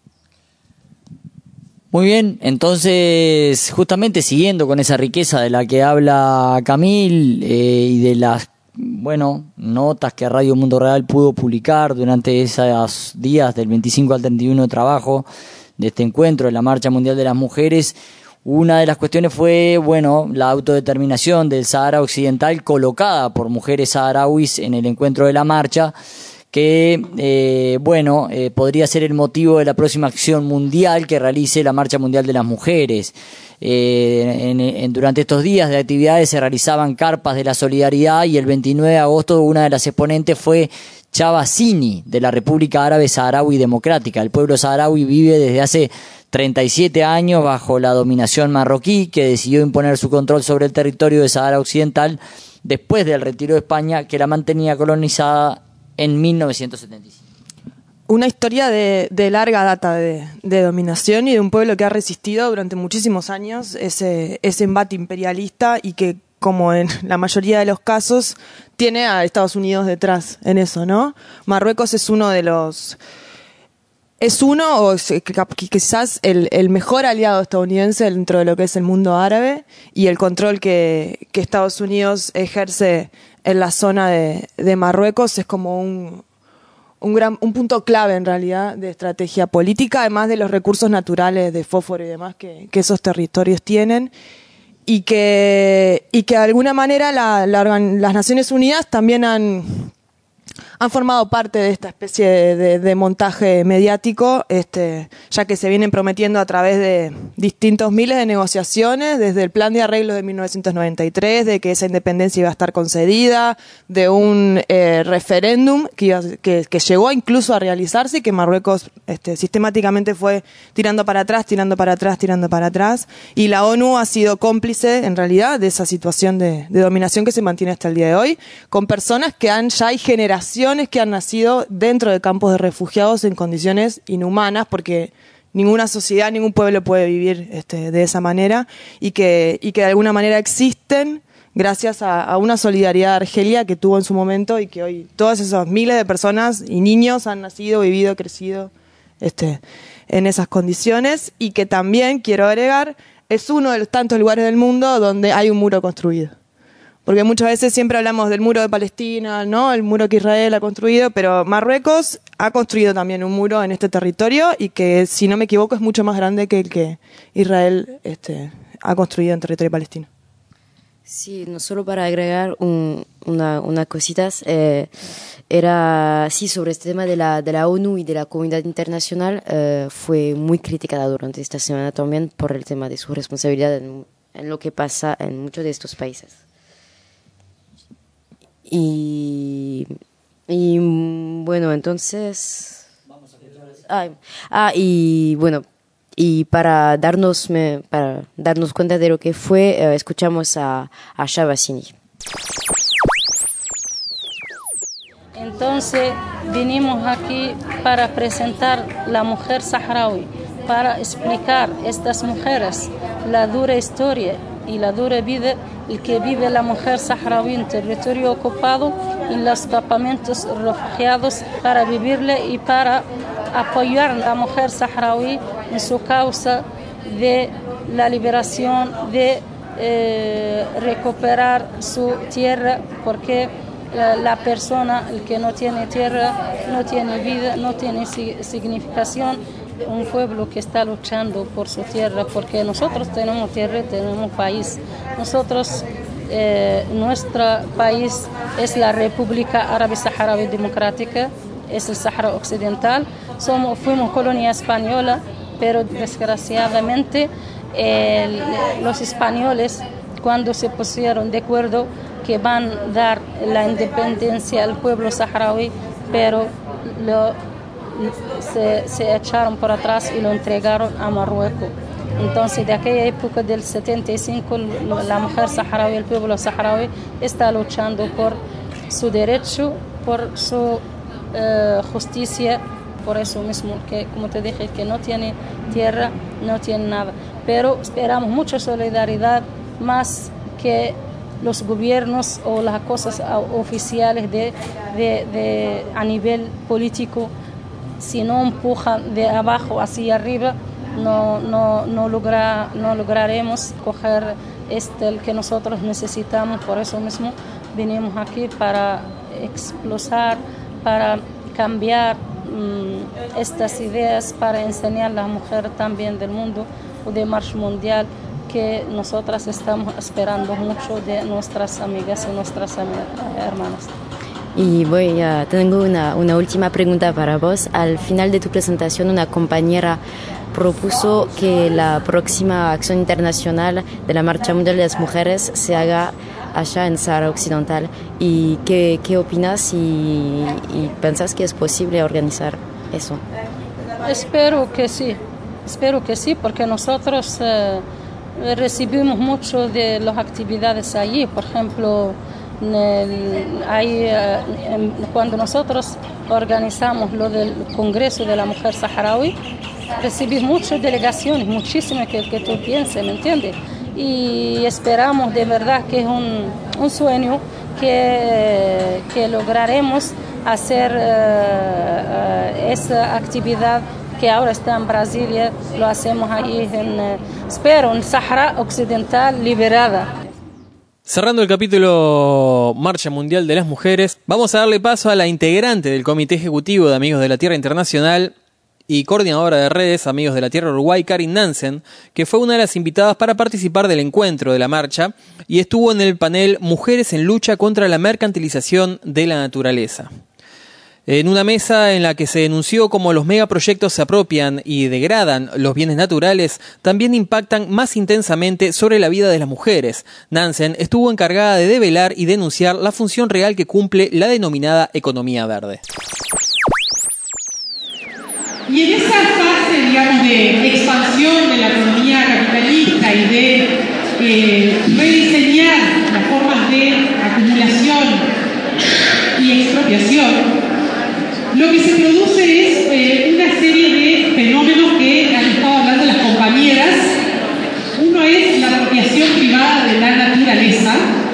Muy bien, entonces justamente siguiendo con esa riqueza de la que habla Camil eh, y de las, bueno, notas que Radio Mundo Real pudo publicar durante esos días del veinticinco al treinta y uno de trabajo de este encuentro de la Marcha Mundial de las Mujeres, una de las cuestiones fue, bueno, la autodeterminación del Sahara Occidental colocada por mujeres saharauis en el encuentro de la marcha, que, eh, bueno, eh, podría ser el motivo de la próxima acción mundial que realice la Marcha Mundial de las Mujeres. Eh, en, en, durante estos días de actividades se realizaban carpas de la solidaridad, y el veintinueve de agosto una de las exponentes fue Chava Zini, de la República Árabe Saharaui Democrática. El pueblo saharaui vive desde hace treinta y siete años bajo la dominación marroquí, que decidió imponer su control sobre el territorio de Sahara Occidental después del retiro de España, que la mantenía colonizada en mil novecientos setenta y cinco. Una historia de, de larga data de, de dominación y de un pueblo que ha resistido durante muchísimos años ese, ese embate imperialista, y que, como en la mayoría de los casos, tiene a Estados Unidos detrás en eso, ¿no? Marruecos es uno de los... Es uno, o quizás el, el mejor aliado estadounidense dentro de lo que es el mundo árabe, y el control que, que Estados Unidos ejerce en la zona de, de Marruecos es como un, un, gran, un punto clave en realidad de estrategia política, además de los recursos naturales de fósforo y demás que, que esos territorios tienen, y que, y que de alguna manera la, la, las Naciones Unidas también han... han formado parte de esta especie de, de, de montaje mediático, este, ya que se vienen prometiendo a través de distintos miles de negociaciones, desde el plan de arreglo de mil novecientos noventa y tres, de que esa independencia iba a estar concedida, de un eh, referéndum que, iba, que, que llegó incluso a realizarse, y que Marruecos este, sistemáticamente fue tirando para atrás, tirando para atrás, tirando para atrás, y la ONU ha sido cómplice, en realidad, de esa situación de, de dominación que se mantiene hasta el día de hoy, con personas que han ya hay generaciones que han nacido dentro de campos de refugiados en condiciones inhumanas, porque ninguna sociedad, ningún pueblo puede vivir este, de esa manera, y que, y que de alguna manera existen gracias a, a una solidaridad de Argelia que tuvo en su momento, y que hoy todos esos miles de personas y niños han nacido, vivido, crecido este, en esas condiciones, y que también, quiero agregar, es uno de los tantos lugares del mundo donde hay un muro construido. Porque muchas veces siempre hablamos del muro de Palestina, ¿no? El muro que Israel ha construido, pero Marruecos ha construido también un muro en este territorio, y que, si no me equivoco, es mucho más grande que el que Israel este, ha construido en territorio palestino. Sí, no solo para agregar un, una, una cosita, eh, era, sí, sobre este tema de la, de la ONU y de la comunidad internacional, eh, fue muy criticada durante esta semana también por el tema de su responsabilidad en, en lo que pasa en muchos de estos países. Y, y bueno, entonces... Ah, ah, y bueno, y para darnos, me, para darnos cuenta de lo que fue, eh, escuchamos a, a Chava Zini. Entonces vinimos aquí para presentar la mujer saharaui, para explicar a estas mujeres la dura historia y la dura vida el que vive la mujer saharaui en territorio ocupado, en los campamentos refugiados, para vivirle y para apoyar a la mujer saharaui en su causa de la liberación, de eh, recuperar su tierra, porque la, la persona, el que no tiene tierra, no tiene vida, no tiene si, significación. Un pueblo que está luchando por su tierra, porque nosotros tenemos tierra, tenemos país. Nosotros, eh, nuestro país es la República Árabe Saharaui Democrática, es el Sahara Occidental. Somos, fuimos colonia española, pero desgraciadamente eh, los españoles, cuando se pusieron de acuerdo que van a dar la independencia al pueblo saharaui, pero lo Se, se echaron por atrás y lo entregaron a Marruecos. Entonces, de aquella época del setenta y cinco, la mujer saharaui, el pueblo saharaui, está luchando por su derecho, por su eh, justicia, por eso mismo, que como te dije, que no tiene tierra, no tiene nada. Pero esperamos mucha solidaridad, más que los gobiernos o las cosas oficiales de, de, de, a nivel político. Si no empujan de abajo hacia arriba, no, no, no, logra, no lograremos coger este el que nosotros necesitamos. Por eso mismo venimos aquí para explosar, para cambiar um, estas ideas, para enseñar a las mujeres también del mundo o de Marcha Mundial que nosotras estamos esperando mucho de nuestras amigas y nuestras hermanas. Y voy a, tengo una, una última pregunta para vos. Al final de tu presentación, una compañera propuso que la próxima acción internacional de la Marcha Mundial de las Mujeres se haga allá en Sahara Occidental. ¿Y qué, qué opinas y, y pensás que es posible organizar eso? Espero que sí, espero que sí, porque nosotros eh, recibimos mucho de las actividades allí. Por ejemplo, El, hay, eh, cuando nosotros organizamos lo del Congreso de la Mujer Saharaui, recibimos muchas delegaciones, muchísimas que, que tú pienses, ¿me entiendes? Y esperamos de verdad que es un, un sueño que, que lograremos hacer uh, uh, esa actividad que ahora está en Brasilia, lo hacemos ahí en, uh, espero, en Sahara Occidental liberada. Cerrando el capítulo Marcha Mundial de las Mujeres, vamos a darle paso a la integrante del Comité Ejecutivo de Amigos de la Tierra Internacional y coordinadora de redes Amigos de la Tierra Uruguay, Karin Nansen, que fue una de las invitadas para participar del encuentro de la marcha y estuvo en el panel Mujeres en lucha contra la mercantilización de la naturaleza. En una mesa en la que se denunció cómo los megaproyectos se apropian y degradan los bienes naturales, también impactan más intensamente sobre la vida de las mujeres. Nansen estuvo encargada de develar y denunciar la función real que cumple la denominada economía verde. Y en esa fase, digamos, de expansión de la economía capitalista y de eh, rediseñar las formas de acumulación y expropiación, lo que se produce es eh, una serie de fenómenos que han estado hablando las compañeras. Uno es la apropiación privada de la naturaleza,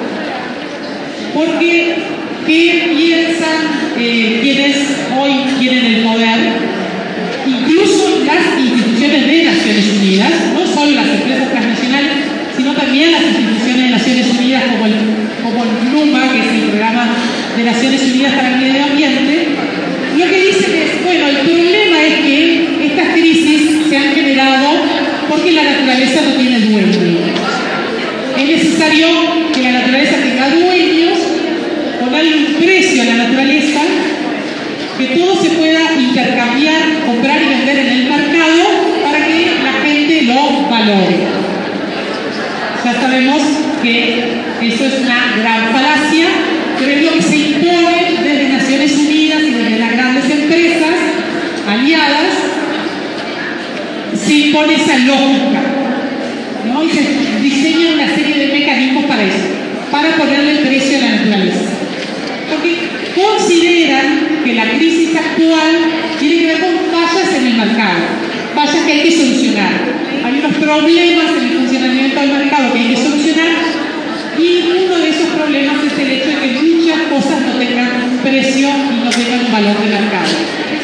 porque ¿qué piensan eh, quienes hoy tienen el poder? Incluso las instituciones de Naciones Unidas, no solo las empresas transnacionales, sino también las instituciones de Naciones Unidas como el, como el PNUMA, que es el Programa de Naciones Unidas para el Medio Ambiente. Lo que dicen es, bueno, el problema es que estas crisis se han generado porque la naturaleza no tiene dueño. Es necesario que la naturaleza tenga dueños, ponerle un precio a la naturaleza, que todo se pueda intercambiar, comprar y vender en el mercado para que la gente lo valore. Ya sabemos que eso es una gran falacia, pero es lo que se impone desde Naciones Unidas y desde las grandes empresas aliadas. Se impone esa lógica, ¿no? Y se diseña una serie de mecanismos para eso, para ponerle el precio a la naturaleza. Porque consideran que la crisis actual tiene que ver con fallas en el mercado, fallas que hay que solucionar. Hay unos problemas en el funcionamiento del mercado que hay que solucionar, y uno de esos problemas es el hecho de que muchas cosas no tengan un precio y no tengan un valor de mercado.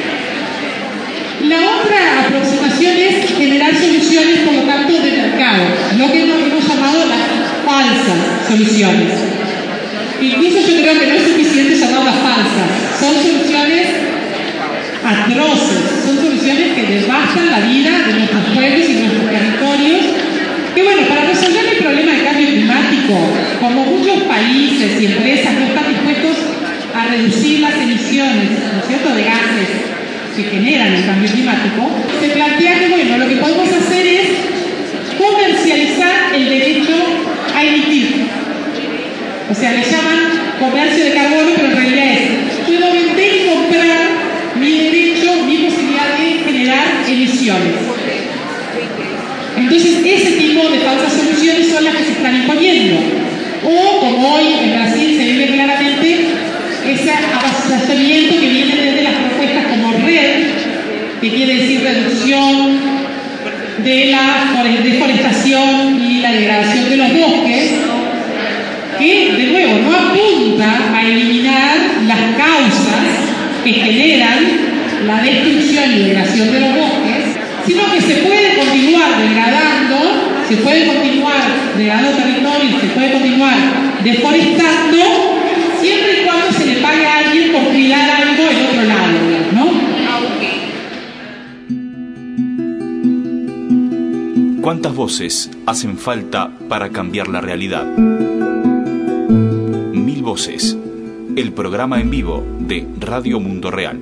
La otra aproximación es generar soluciones, por lo tanto, de mercado, lo que hemos llamado las falsas soluciones. Incluso yo creo que no es suficiente llamarlas falsas, son soluciones atroces, son soluciones que devastan la vida de nuestros pueblos y nuestros territorios, que bueno, para resolver el problema del cambio climático, como muchos países y empresas no están dispuestos a reducir las emisiones, ¿no es cierto?, de gases que generan el cambio climático, se plantea que bueno, lo que podemos hacer es comercializar el derecho a emitir. O sea, le llaman comercio de carbono, pero en realidad es, puedo vender y comprar mi derecho, mi posibilidad de generar emisiones. Entonces, ese tipo de falsas soluciones son las que se están imponiendo. O, como hoy en Brasil se vive claramente, ese abastecimiento que viene desde las propuestas como RED, que quiere decir reducción de la deforestación y la degradación de los bosques, que, de nuevo, no apunta a eliminar las causas que generan la destrucción y degradación de los bosques, sino que se puede continuar degradando, se puede continuar degradando territorios, se puede continuar deforestando, siempre y cuando se le pague a alguien por cuidar algo en otro lado, ¿no? ¿Cuántas voces hacen falta para cambiar la realidad? Mil Voces, el programa en vivo de Radio Mundo Real.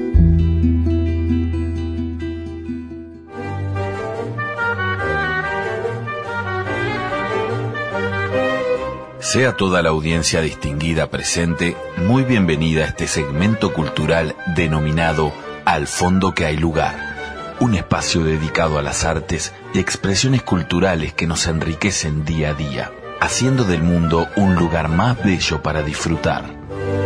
Sea toda la audiencia distinguida presente, muy bienvenida a este segmento cultural denominado Al Fondo que hay lugar, un espacio dedicado a las artes y expresiones culturales que nos enriquecen día a día, haciendo del mundo un lugar más bello para disfrutar.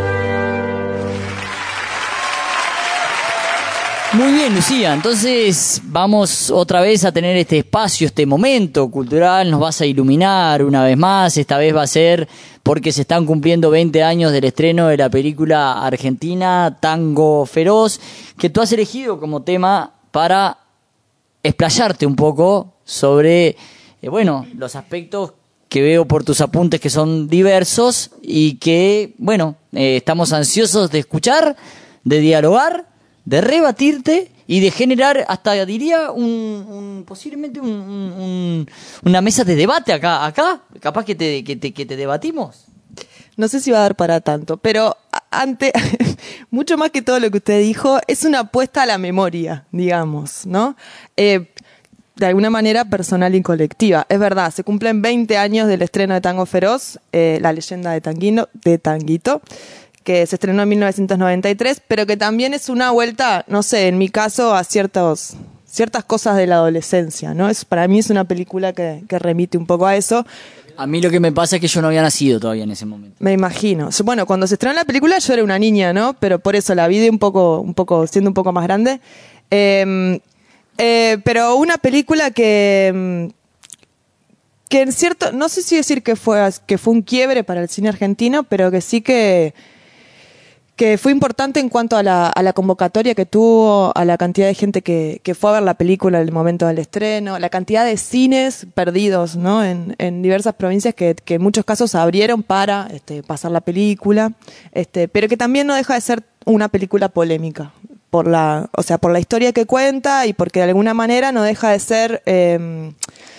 Muy bien, Lucía, entonces vamos otra vez a tener este espacio, este momento cultural, nos vas a iluminar una vez más, esta vez va a ser porque se están cumpliendo veinte años del estreno de la película argentina Tango Feroz, que tú has elegido como tema para explayarte un poco sobre, eh, bueno, los aspectos que veo por tus apuntes que son diversos y que, bueno, eh, estamos ansiosos de escuchar, de dialogar, de rebatirte y de generar hasta, diría, un, un posiblemente un, un, una mesa de debate acá, acá, capaz que te, que te, que te debatimos. No sé si va a dar para tanto, pero antes, mucho más que todo lo que usted dijo, es una apuesta a la memoria, digamos, ¿no? Eh, de alguna manera personal y colectiva. Es verdad, se cumplen veinte años del estreno de Tango Feroz, eh, la leyenda de Tanguino, de Tanguito, que se estrenó en mil novecientos noventa y tres, pero que también es una vuelta, no sé, en mi caso, a ciertos, ciertas cosas de la adolescencia, ¿no? Es, para mí es una película que, que remite un poco a eso. A mí lo que me pasa es que yo no había nacido todavía en ese momento. Me imagino. Bueno, cuando se estrenó la película yo era una niña, ¿no? Pero por eso la vi de un poco, un poco, siendo un poco más grande. Eh, eh, pero una película que... que en cierto, no sé si decir que fue, que fue un quiebre para el cine argentino, pero que sí que... que fue importante en cuanto a la, a la convocatoria que tuvo, a la cantidad de gente que, que fue a ver la película en el momento del estreno, la cantidad de cines perdidos, ¿no? en, en diversas provincias que, que en muchos casos abrieron para este, pasar la película, este, pero que también no deja de ser una película polémica, por la, o sea, por la historia que cuenta y porque de alguna manera no deja de ser... Eh,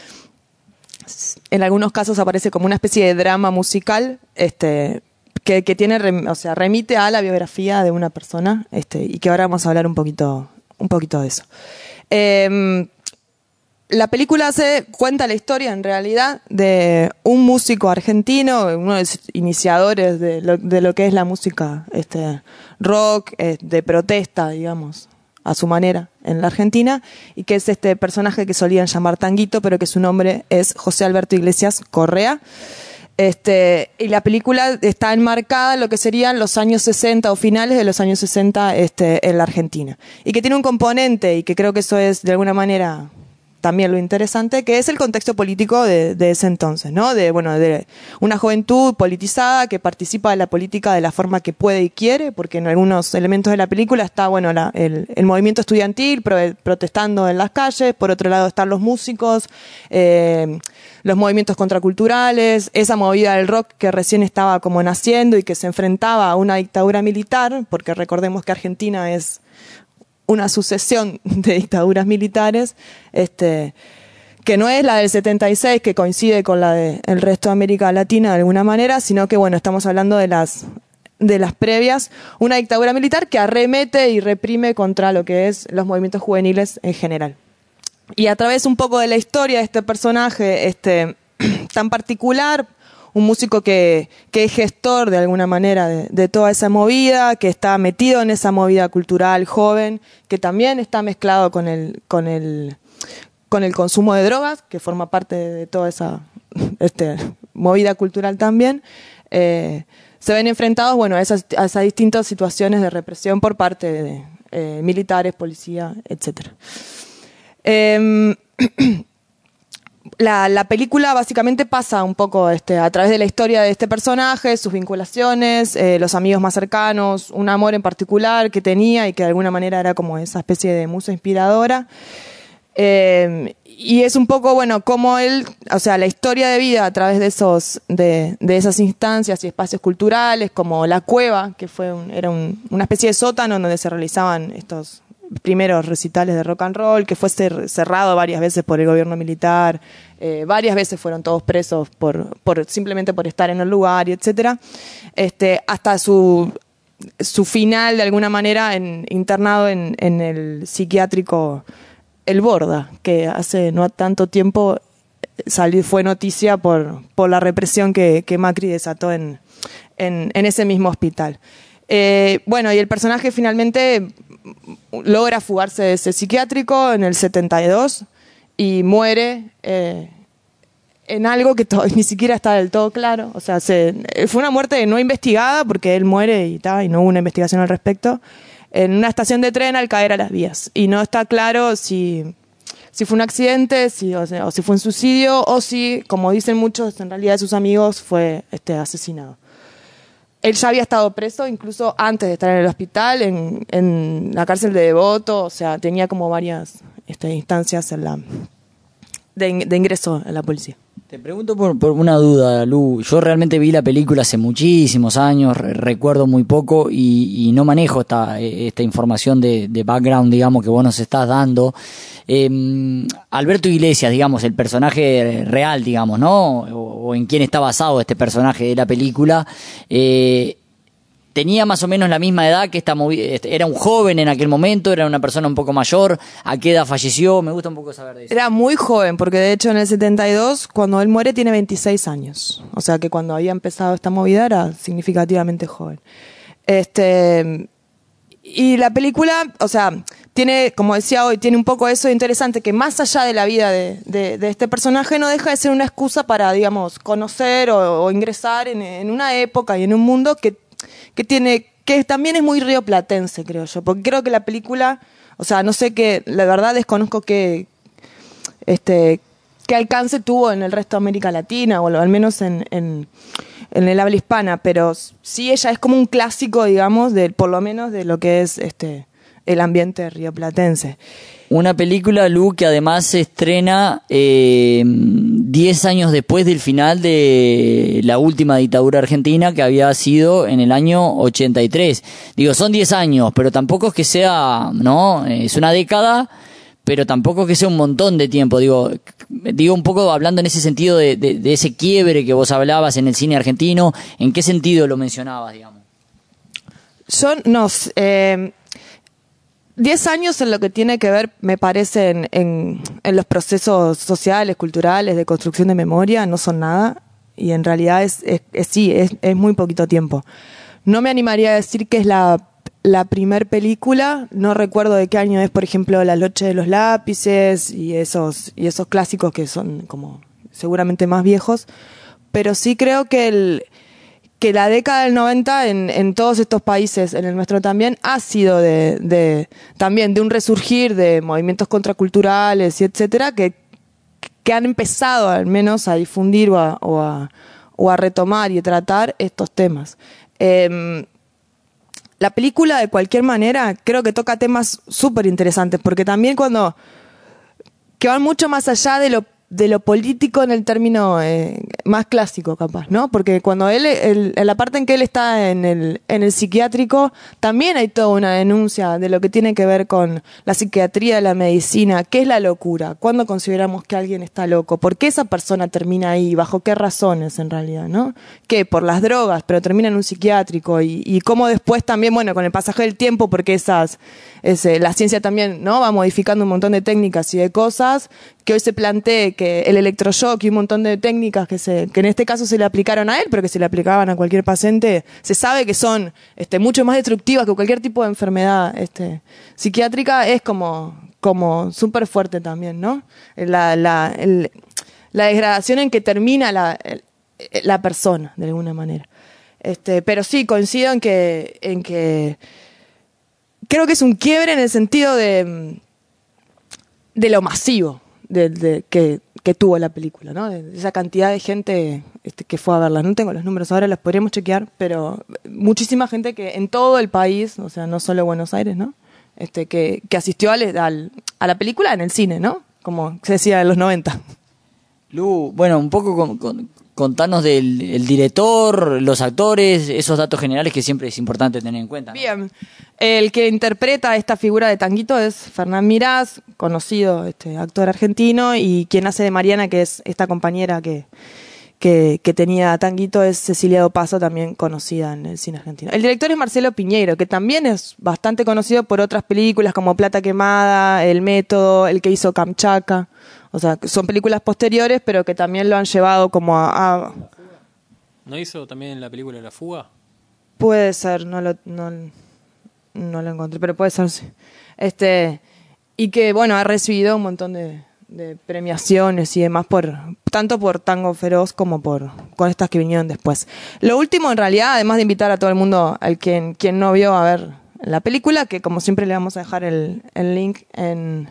en algunos casos aparece como una especie de drama musical, este... Que, que tiene, o sea, remite a la biografía de una persona, este, y que ahora vamos a hablar un poquito, un poquito de eso. Eh, la película se cuenta la historia, en realidad, de un músico argentino, uno de los iniciadores de lo, de lo que es la música, este, rock, eh, de protesta, digamos, a su manera, en la Argentina, y que es este personaje que solían llamar Tanguito, pero que su nombre es José Alberto Iglesias Correa. Este, y la película está enmarcada en lo que serían los años sesenta o finales de los años sesenta este, en la Argentina. Y que tiene un componente, y que creo que eso es de alguna manera también lo interesante, que es el contexto político de, de ese entonces, ¿no? De, bueno, de una juventud politizada que participa de la política de la forma que puede y quiere, porque en algunos elementos de la película está, bueno, la, el, el movimiento estudiantil pro, protestando en las calles, por otro lado están los músicos, eh, los movimientos contraculturales, esa movida del rock que recién estaba como naciendo y que se enfrentaba a una dictadura militar, porque recordemos que Argentina es una sucesión de dictaduras militares, este, que no es la del setenta y seis, que coincide con la del resto de América Latina de alguna manera, sino que, bueno, estamos hablando de las, de las previas, una dictadura militar que arremete y reprime contra lo que es los movimientos juveniles en general. Y a través un poco de la historia de este personaje este, tan particular, un músico que, que es gestor de alguna manera de, de toda esa movida, que está metido en esa movida cultural joven, que también está mezclado con el, con el, con el consumo de drogas, que forma parte de toda esa este, movida cultural también, eh, se ven enfrentados, bueno, a esas, a esas distintas situaciones de represión por parte de eh, militares, policía, etcétera. Eh, La, la película básicamente pasa un poco este, a través de la historia de este personaje, sus vinculaciones, eh, los amigos más cercanos, un amor en particular que tenía y que de alguna manera era como esa especie de musa inspiradora. Eh, y es un poco, bueno, como él, o sea, la historia de vida a través de esos, de, de esas instancias y espacios culturales, como La Cueva, que fue un, era un, una especie de sótano donde se realizaban estos primeros recitales de rock and roll, que fue cerrado varias veces por el gobierno militar, eh, varias veces fueron todos presos por, por simplemente por estar en el lugar, y etcétera, este, hasta su su final de alguna manera en, internado en, en el psiquiátrico El Borda, que hace no tanto tiempo salió, fue noticia por, por la represión que, que Macri desató en, en, en ese mismo hospital. Eh, bueno, y el personaje finalmente logra fugarse de ese psiquiátrico en el setenta y dos y muere eh, en algo que todo, ni siquiera está del todo claro. O sea, se, fue una muerte no investigada porque él muere y, ta, y no hubo una investigación al respecto, en una estación de tren al caer a las vías. Y no está claro si, si fue un accidente, si, o, sea, o si fue un suicidio, o si, como dicen muchos, en realidad sus amigos, fue este, asesinado. Él ya había estado preso incluso antes de estar en el hospital, en, en la cárcel de Devoto, o sea, tenía como varias este, instancias en la, de, de ingreso en la policía. Te pregunto por, por una duda, Lu. Yo realmente vi la película hace muchísimos años, re- recuerdo muy poco y, y no manejo esta, esta información de, de background, digamos, que vos nos estás dando. Eh, Alberto Iglesias, digamos, el personaje real, digamos, ¿no? O, o en quién está basado este personaje de la película. Eh, ¿Tenía más o menos la misma edad que esta movida? ¿Era un joven en aquel momento? ¿Era una persona un poco mayor? ¿A qué edad falleció? Me gusta un poco saber de eso. Era muy joven, porque de hecho en el setenta y dos, cuando él muere, tiene veintiséis años. O sea que cuando había empezado esta movida era significativamente joven. Este, y la película, o sea, tiene, como decía hoy, tiene un poco eso de interesante, que más allá de la vida de, de, de este personaje, no deja de ser una excusa para, digamos, conocer o, o ingresar en, en una época y en un mundo que que tiene, que también es muy rioplatense, creo yo, porque creo que la película, o sea, no sé qué, la verdad desconozco qué, este, qué alcance tuvo en el resto de América Latina, o al menos en, en, en el habla hispana, pero sí ella es como un clásico, digamos, de, por lo menos de lo que es este el ambiente rioplatense. Una película, Lu, que además se estrena eh, diez años después del final de la última dictadura argentina, que había sido en el año ochenta y tres. Digo, son diez años, pero tampoco es que sea, ¿no? Es una década, pero tampoco es que sea un montón de tiempo. Digo, digo un poco hablando en ese sentido de, de, de ese quiebre que vos hablabas en el cine argentino. ¿En qué sentido lo mencionabas, digamos? Yo no eh, Diez años en lo que tiene que ver, me parece, en, en, en los procesos sociales, culturales, de construcción de memoria, no son nada. Y en realidad es, es, es sí, es, es muy poquito tiempo. No me animaría a decir que es la, la primer película. No recuerdo de qué año es, por ejemplo, La Noche de los Lápices y esos, y esos clásicos que son como seguramente más viejos. Pero sí creo que el... que la década del noventa en, en todos estos países, en el nuestro también, ha sido de, de también de un resurgir de movimientos contraculturales y etcétera, que, que han empezado al menos a difundir o a, o a, o a retomar y tratar estos temas. Eh, la película, de cualquier manera, creo que toca temas súper interesantes, porque también cuando que van mucho más allá de lo de lo político en el término eh, más clásico, capaz, ¿no? Porque cuando él, el, en la parte en que él está en el, en el psiquiátrico, también hay toda una denuncia de lo que tiene que ver con la psiquiatría, la medicina, qué es la locura, cuándo consideramos que alguien está loco, por qué esa persona termina ahí, bajo qué razones en realidad, ¿no? Que por las drogas, pero termina en un psiquiátrico, y, y cómo después también, bueno, con el pasaje del tiempo, porque esas, ese, la ciencia también, ¿no? Va modificando un montón de técnicas y de cosas, que hoy se plantee que el electroshock y un montón de técnicas que se que en este caso se le aplicaron a él, pero que se le aplicaban a cualquier paciente, se sabe que son este, mucho más destructivas que cualquier tipo de enfermedad este, psiquiátrica, es como, como súper fuerte también, ¿no? La, la, el, la degradación en que termina la, la persona, de alguna manera. Este, pero sí, coincido en que, en que creo que es un quiebre en el sentido de, de lo masivo. De, de, que, que tuvo la película, ¿no? De esa cantidad de gente este, que fue a verla. No tengo los números ahora, los podríamos chequear, pero muchísima gente que en todo el país, o sea, no solo Buenos Aires, ¿no? Este, que, que asistió al, al, a la película en el cine, ¿no? Como se decía en los noventa. Lu, bueno, un poco con, con, contanos del el director, los actores, esos datos generales que siempre es importante tener en cuenta, ¿no? Bien, el que interpreta esta figura de Tanguito es Fernán Mirás, conocido este, actor argentino, y quien hace de Mariana, que es esta compañera que, que, que tenía Tanguito, es Cecilia Dopazo, también conocida en el cine argentino. El director es Marcelo Piñeiro, que también es bastante conocido por otras películas como Plata Quemada, El Método, el que hizo Kamchatka. O sea, son películas posteriores, pero que también lo han llevado como a... a... ¿No hizo también la película La Fuga? Puede ser, no lo, no, no lo encontré, pero puede ser, sí. Este, y que, bueno, ha recibido un montón de, de premiaciones y demás, por tanto por Tango Feroz como por con estas que vinieron después. Lo último, en realidad, además de invitar a todo el mundo, al quien, quien no vio a ver la película, que como siempre le vamos a dejar el, el link en...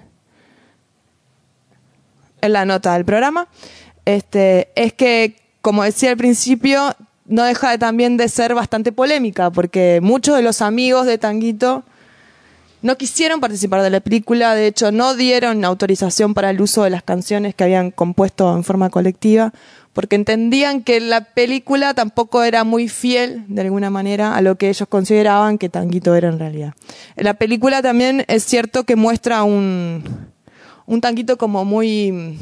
en la nota del programa, este, es que, como decía al principio, no deja de, también de ser bastante polémica, porque muchos de los amigos de Tanguito no quisieron participar de la película, de hecho no dieron autorización para el uso de las canciones que habían compuesto en forma colectiva, porque entendían que la película tampoco era muy fiel, de alguna manera, a lo que ellos consideraban que Tanguito era en realidad. La película también es cierto que muestra un... un Tanguito como muy,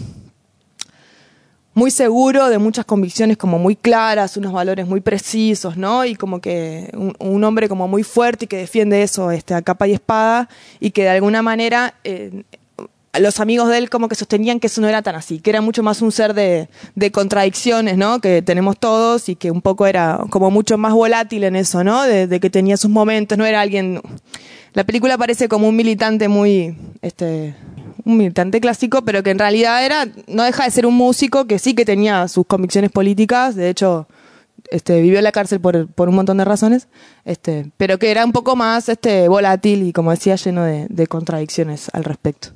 muy seguro, de muchas convicciones como muy claras, unos valores muy precisos, ¿no? Y como que un, un hombre como muy fuerte y que defiende eso este, a capa y espada, y que de alguna manera eh, los amigos de él como que sostenían que eso no era tan así, que era mucho más un ser de, de contradicciones, ¿no? Que tenemos todos, y que un poco era como mucho más volátil en eso, ¿no? De, de que tenía sus momentos, no era alguien... La película parece como un militante muy... este un militante clásico, pero que en realidad era, no deja de ser un músico que sí que tenía sus convicciones políticas, de hecho este, vivió en la cárcel por, por un montón de razones, este, pero que era un poco más este, volátil y, como decía, lleno de, de contradicciones al respecto.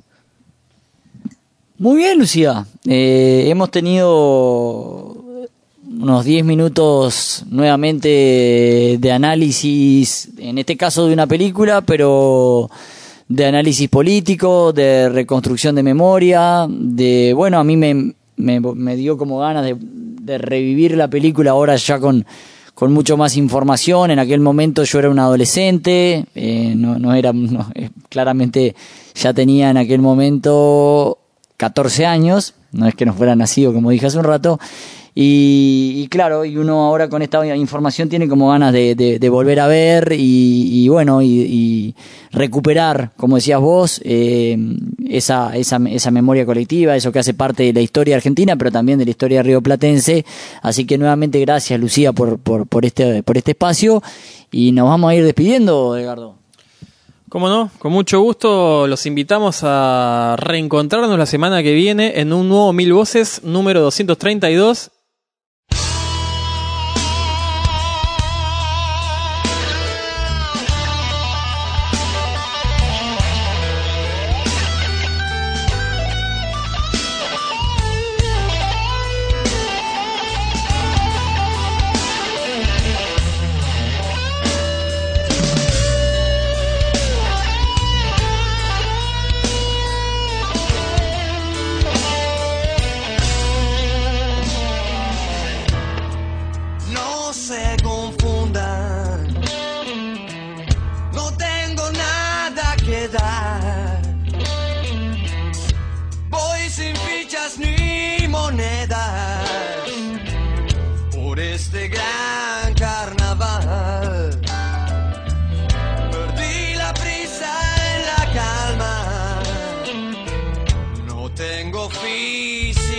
Muy bien, Lucía. Eh, hemos tenido unos diez minutos nuevamente de análisis, en este caso de una película, pero... de análisis político, de reconstrucción de memoria, de, bueno, a mí me, me, me dio como ganas de, de revivir la película ahora ya con, con mucho más información. En aquel momento yo era un adolescente, eh, no, no era, no, eh, claramente ya tenía en aquel momento catorce años, no es que no fuera nacido como dije hace un rato, y, y claro, y uno ahora con esta información tiene como ganas de, de, de volver a ver y, y bueno, y, y recuperar, como decías vos, eh, esa, esa, esa memoria colectiva, eso que hace parte de la historia argentina, pero también de la historia rioplatense. Así que nuevamente gracias, Lucía, por, por, por, este, por este espacio, y nos vamos a ir despidiendo, Edgardo. Cómo no, con mucho gusto los invitamos a reencontrarnos la semana que viene en un nuevo Mil Voces número doscientos treinta y dos.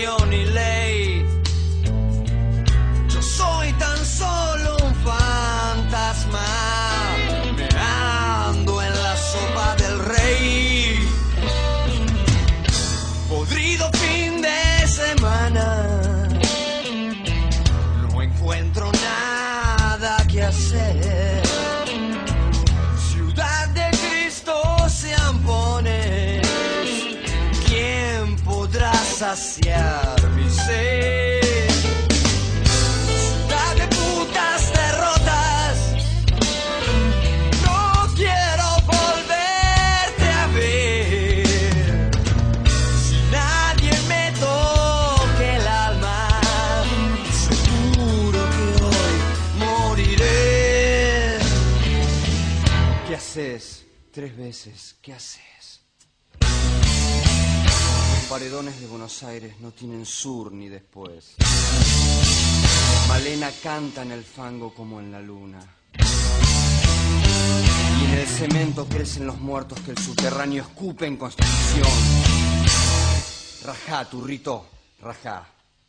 nación y ley. Yo soy tan solo un fantasma, meando en la sopa del rey. Podrido fin de semana, no encuentro nada que hacer. Ciudad de Cristo se ampones, ¿quién podrá saciar mi sed? Ciudad de putas derrotas, no quiero volverte a ver. Si nadie me toque el alma, seguro que hoy moriré. ¿Qué haces? Tres veces, ¿qué haces? Los paredones de Buenos Aires no tienen sur ni después. Malena canta en el fango como en la luna. Y en el cemento crecen los muertos que el subterráneo escupe en Constitución. Rajá, turrito, rajá.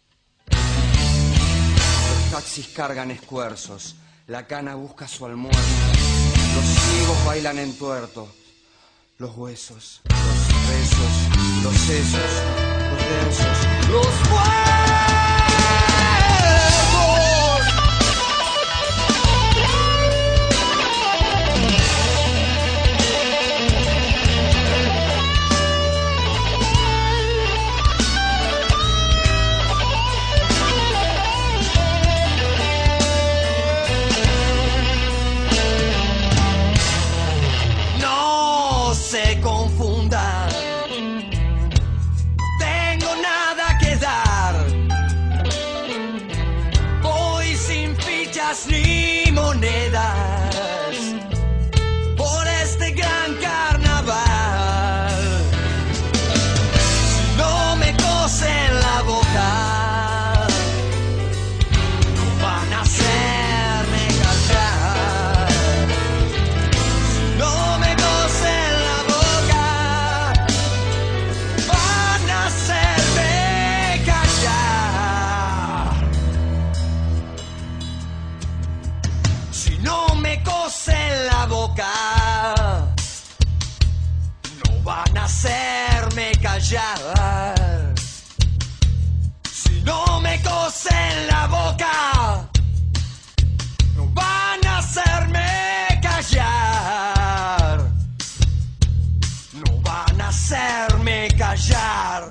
Los taxis cargan esfuerzos, la cana busca su almuerzo. Los ciegos bailan en tuerto, los huesos, los rezos, los sesos, los densos, los fuegos. No se confundan, tengo nada que dar. Voy sin fichas ni monedas por este gran carnaval. Si no me cosen la boca, no van a hacerme callar. Si no me cosen la boca, van a hacerme callar. Si no me cosen la boca, no van a hacerme callar. Si no me cosen la boca, no van a hacerme callar. No van a hacerme callar.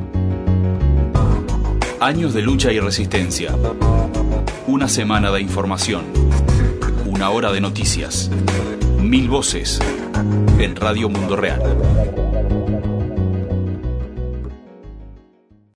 Años de lucha y resistencia. Una semana de información. Una hora de noticias. Mil voces en Radio Mundo Real.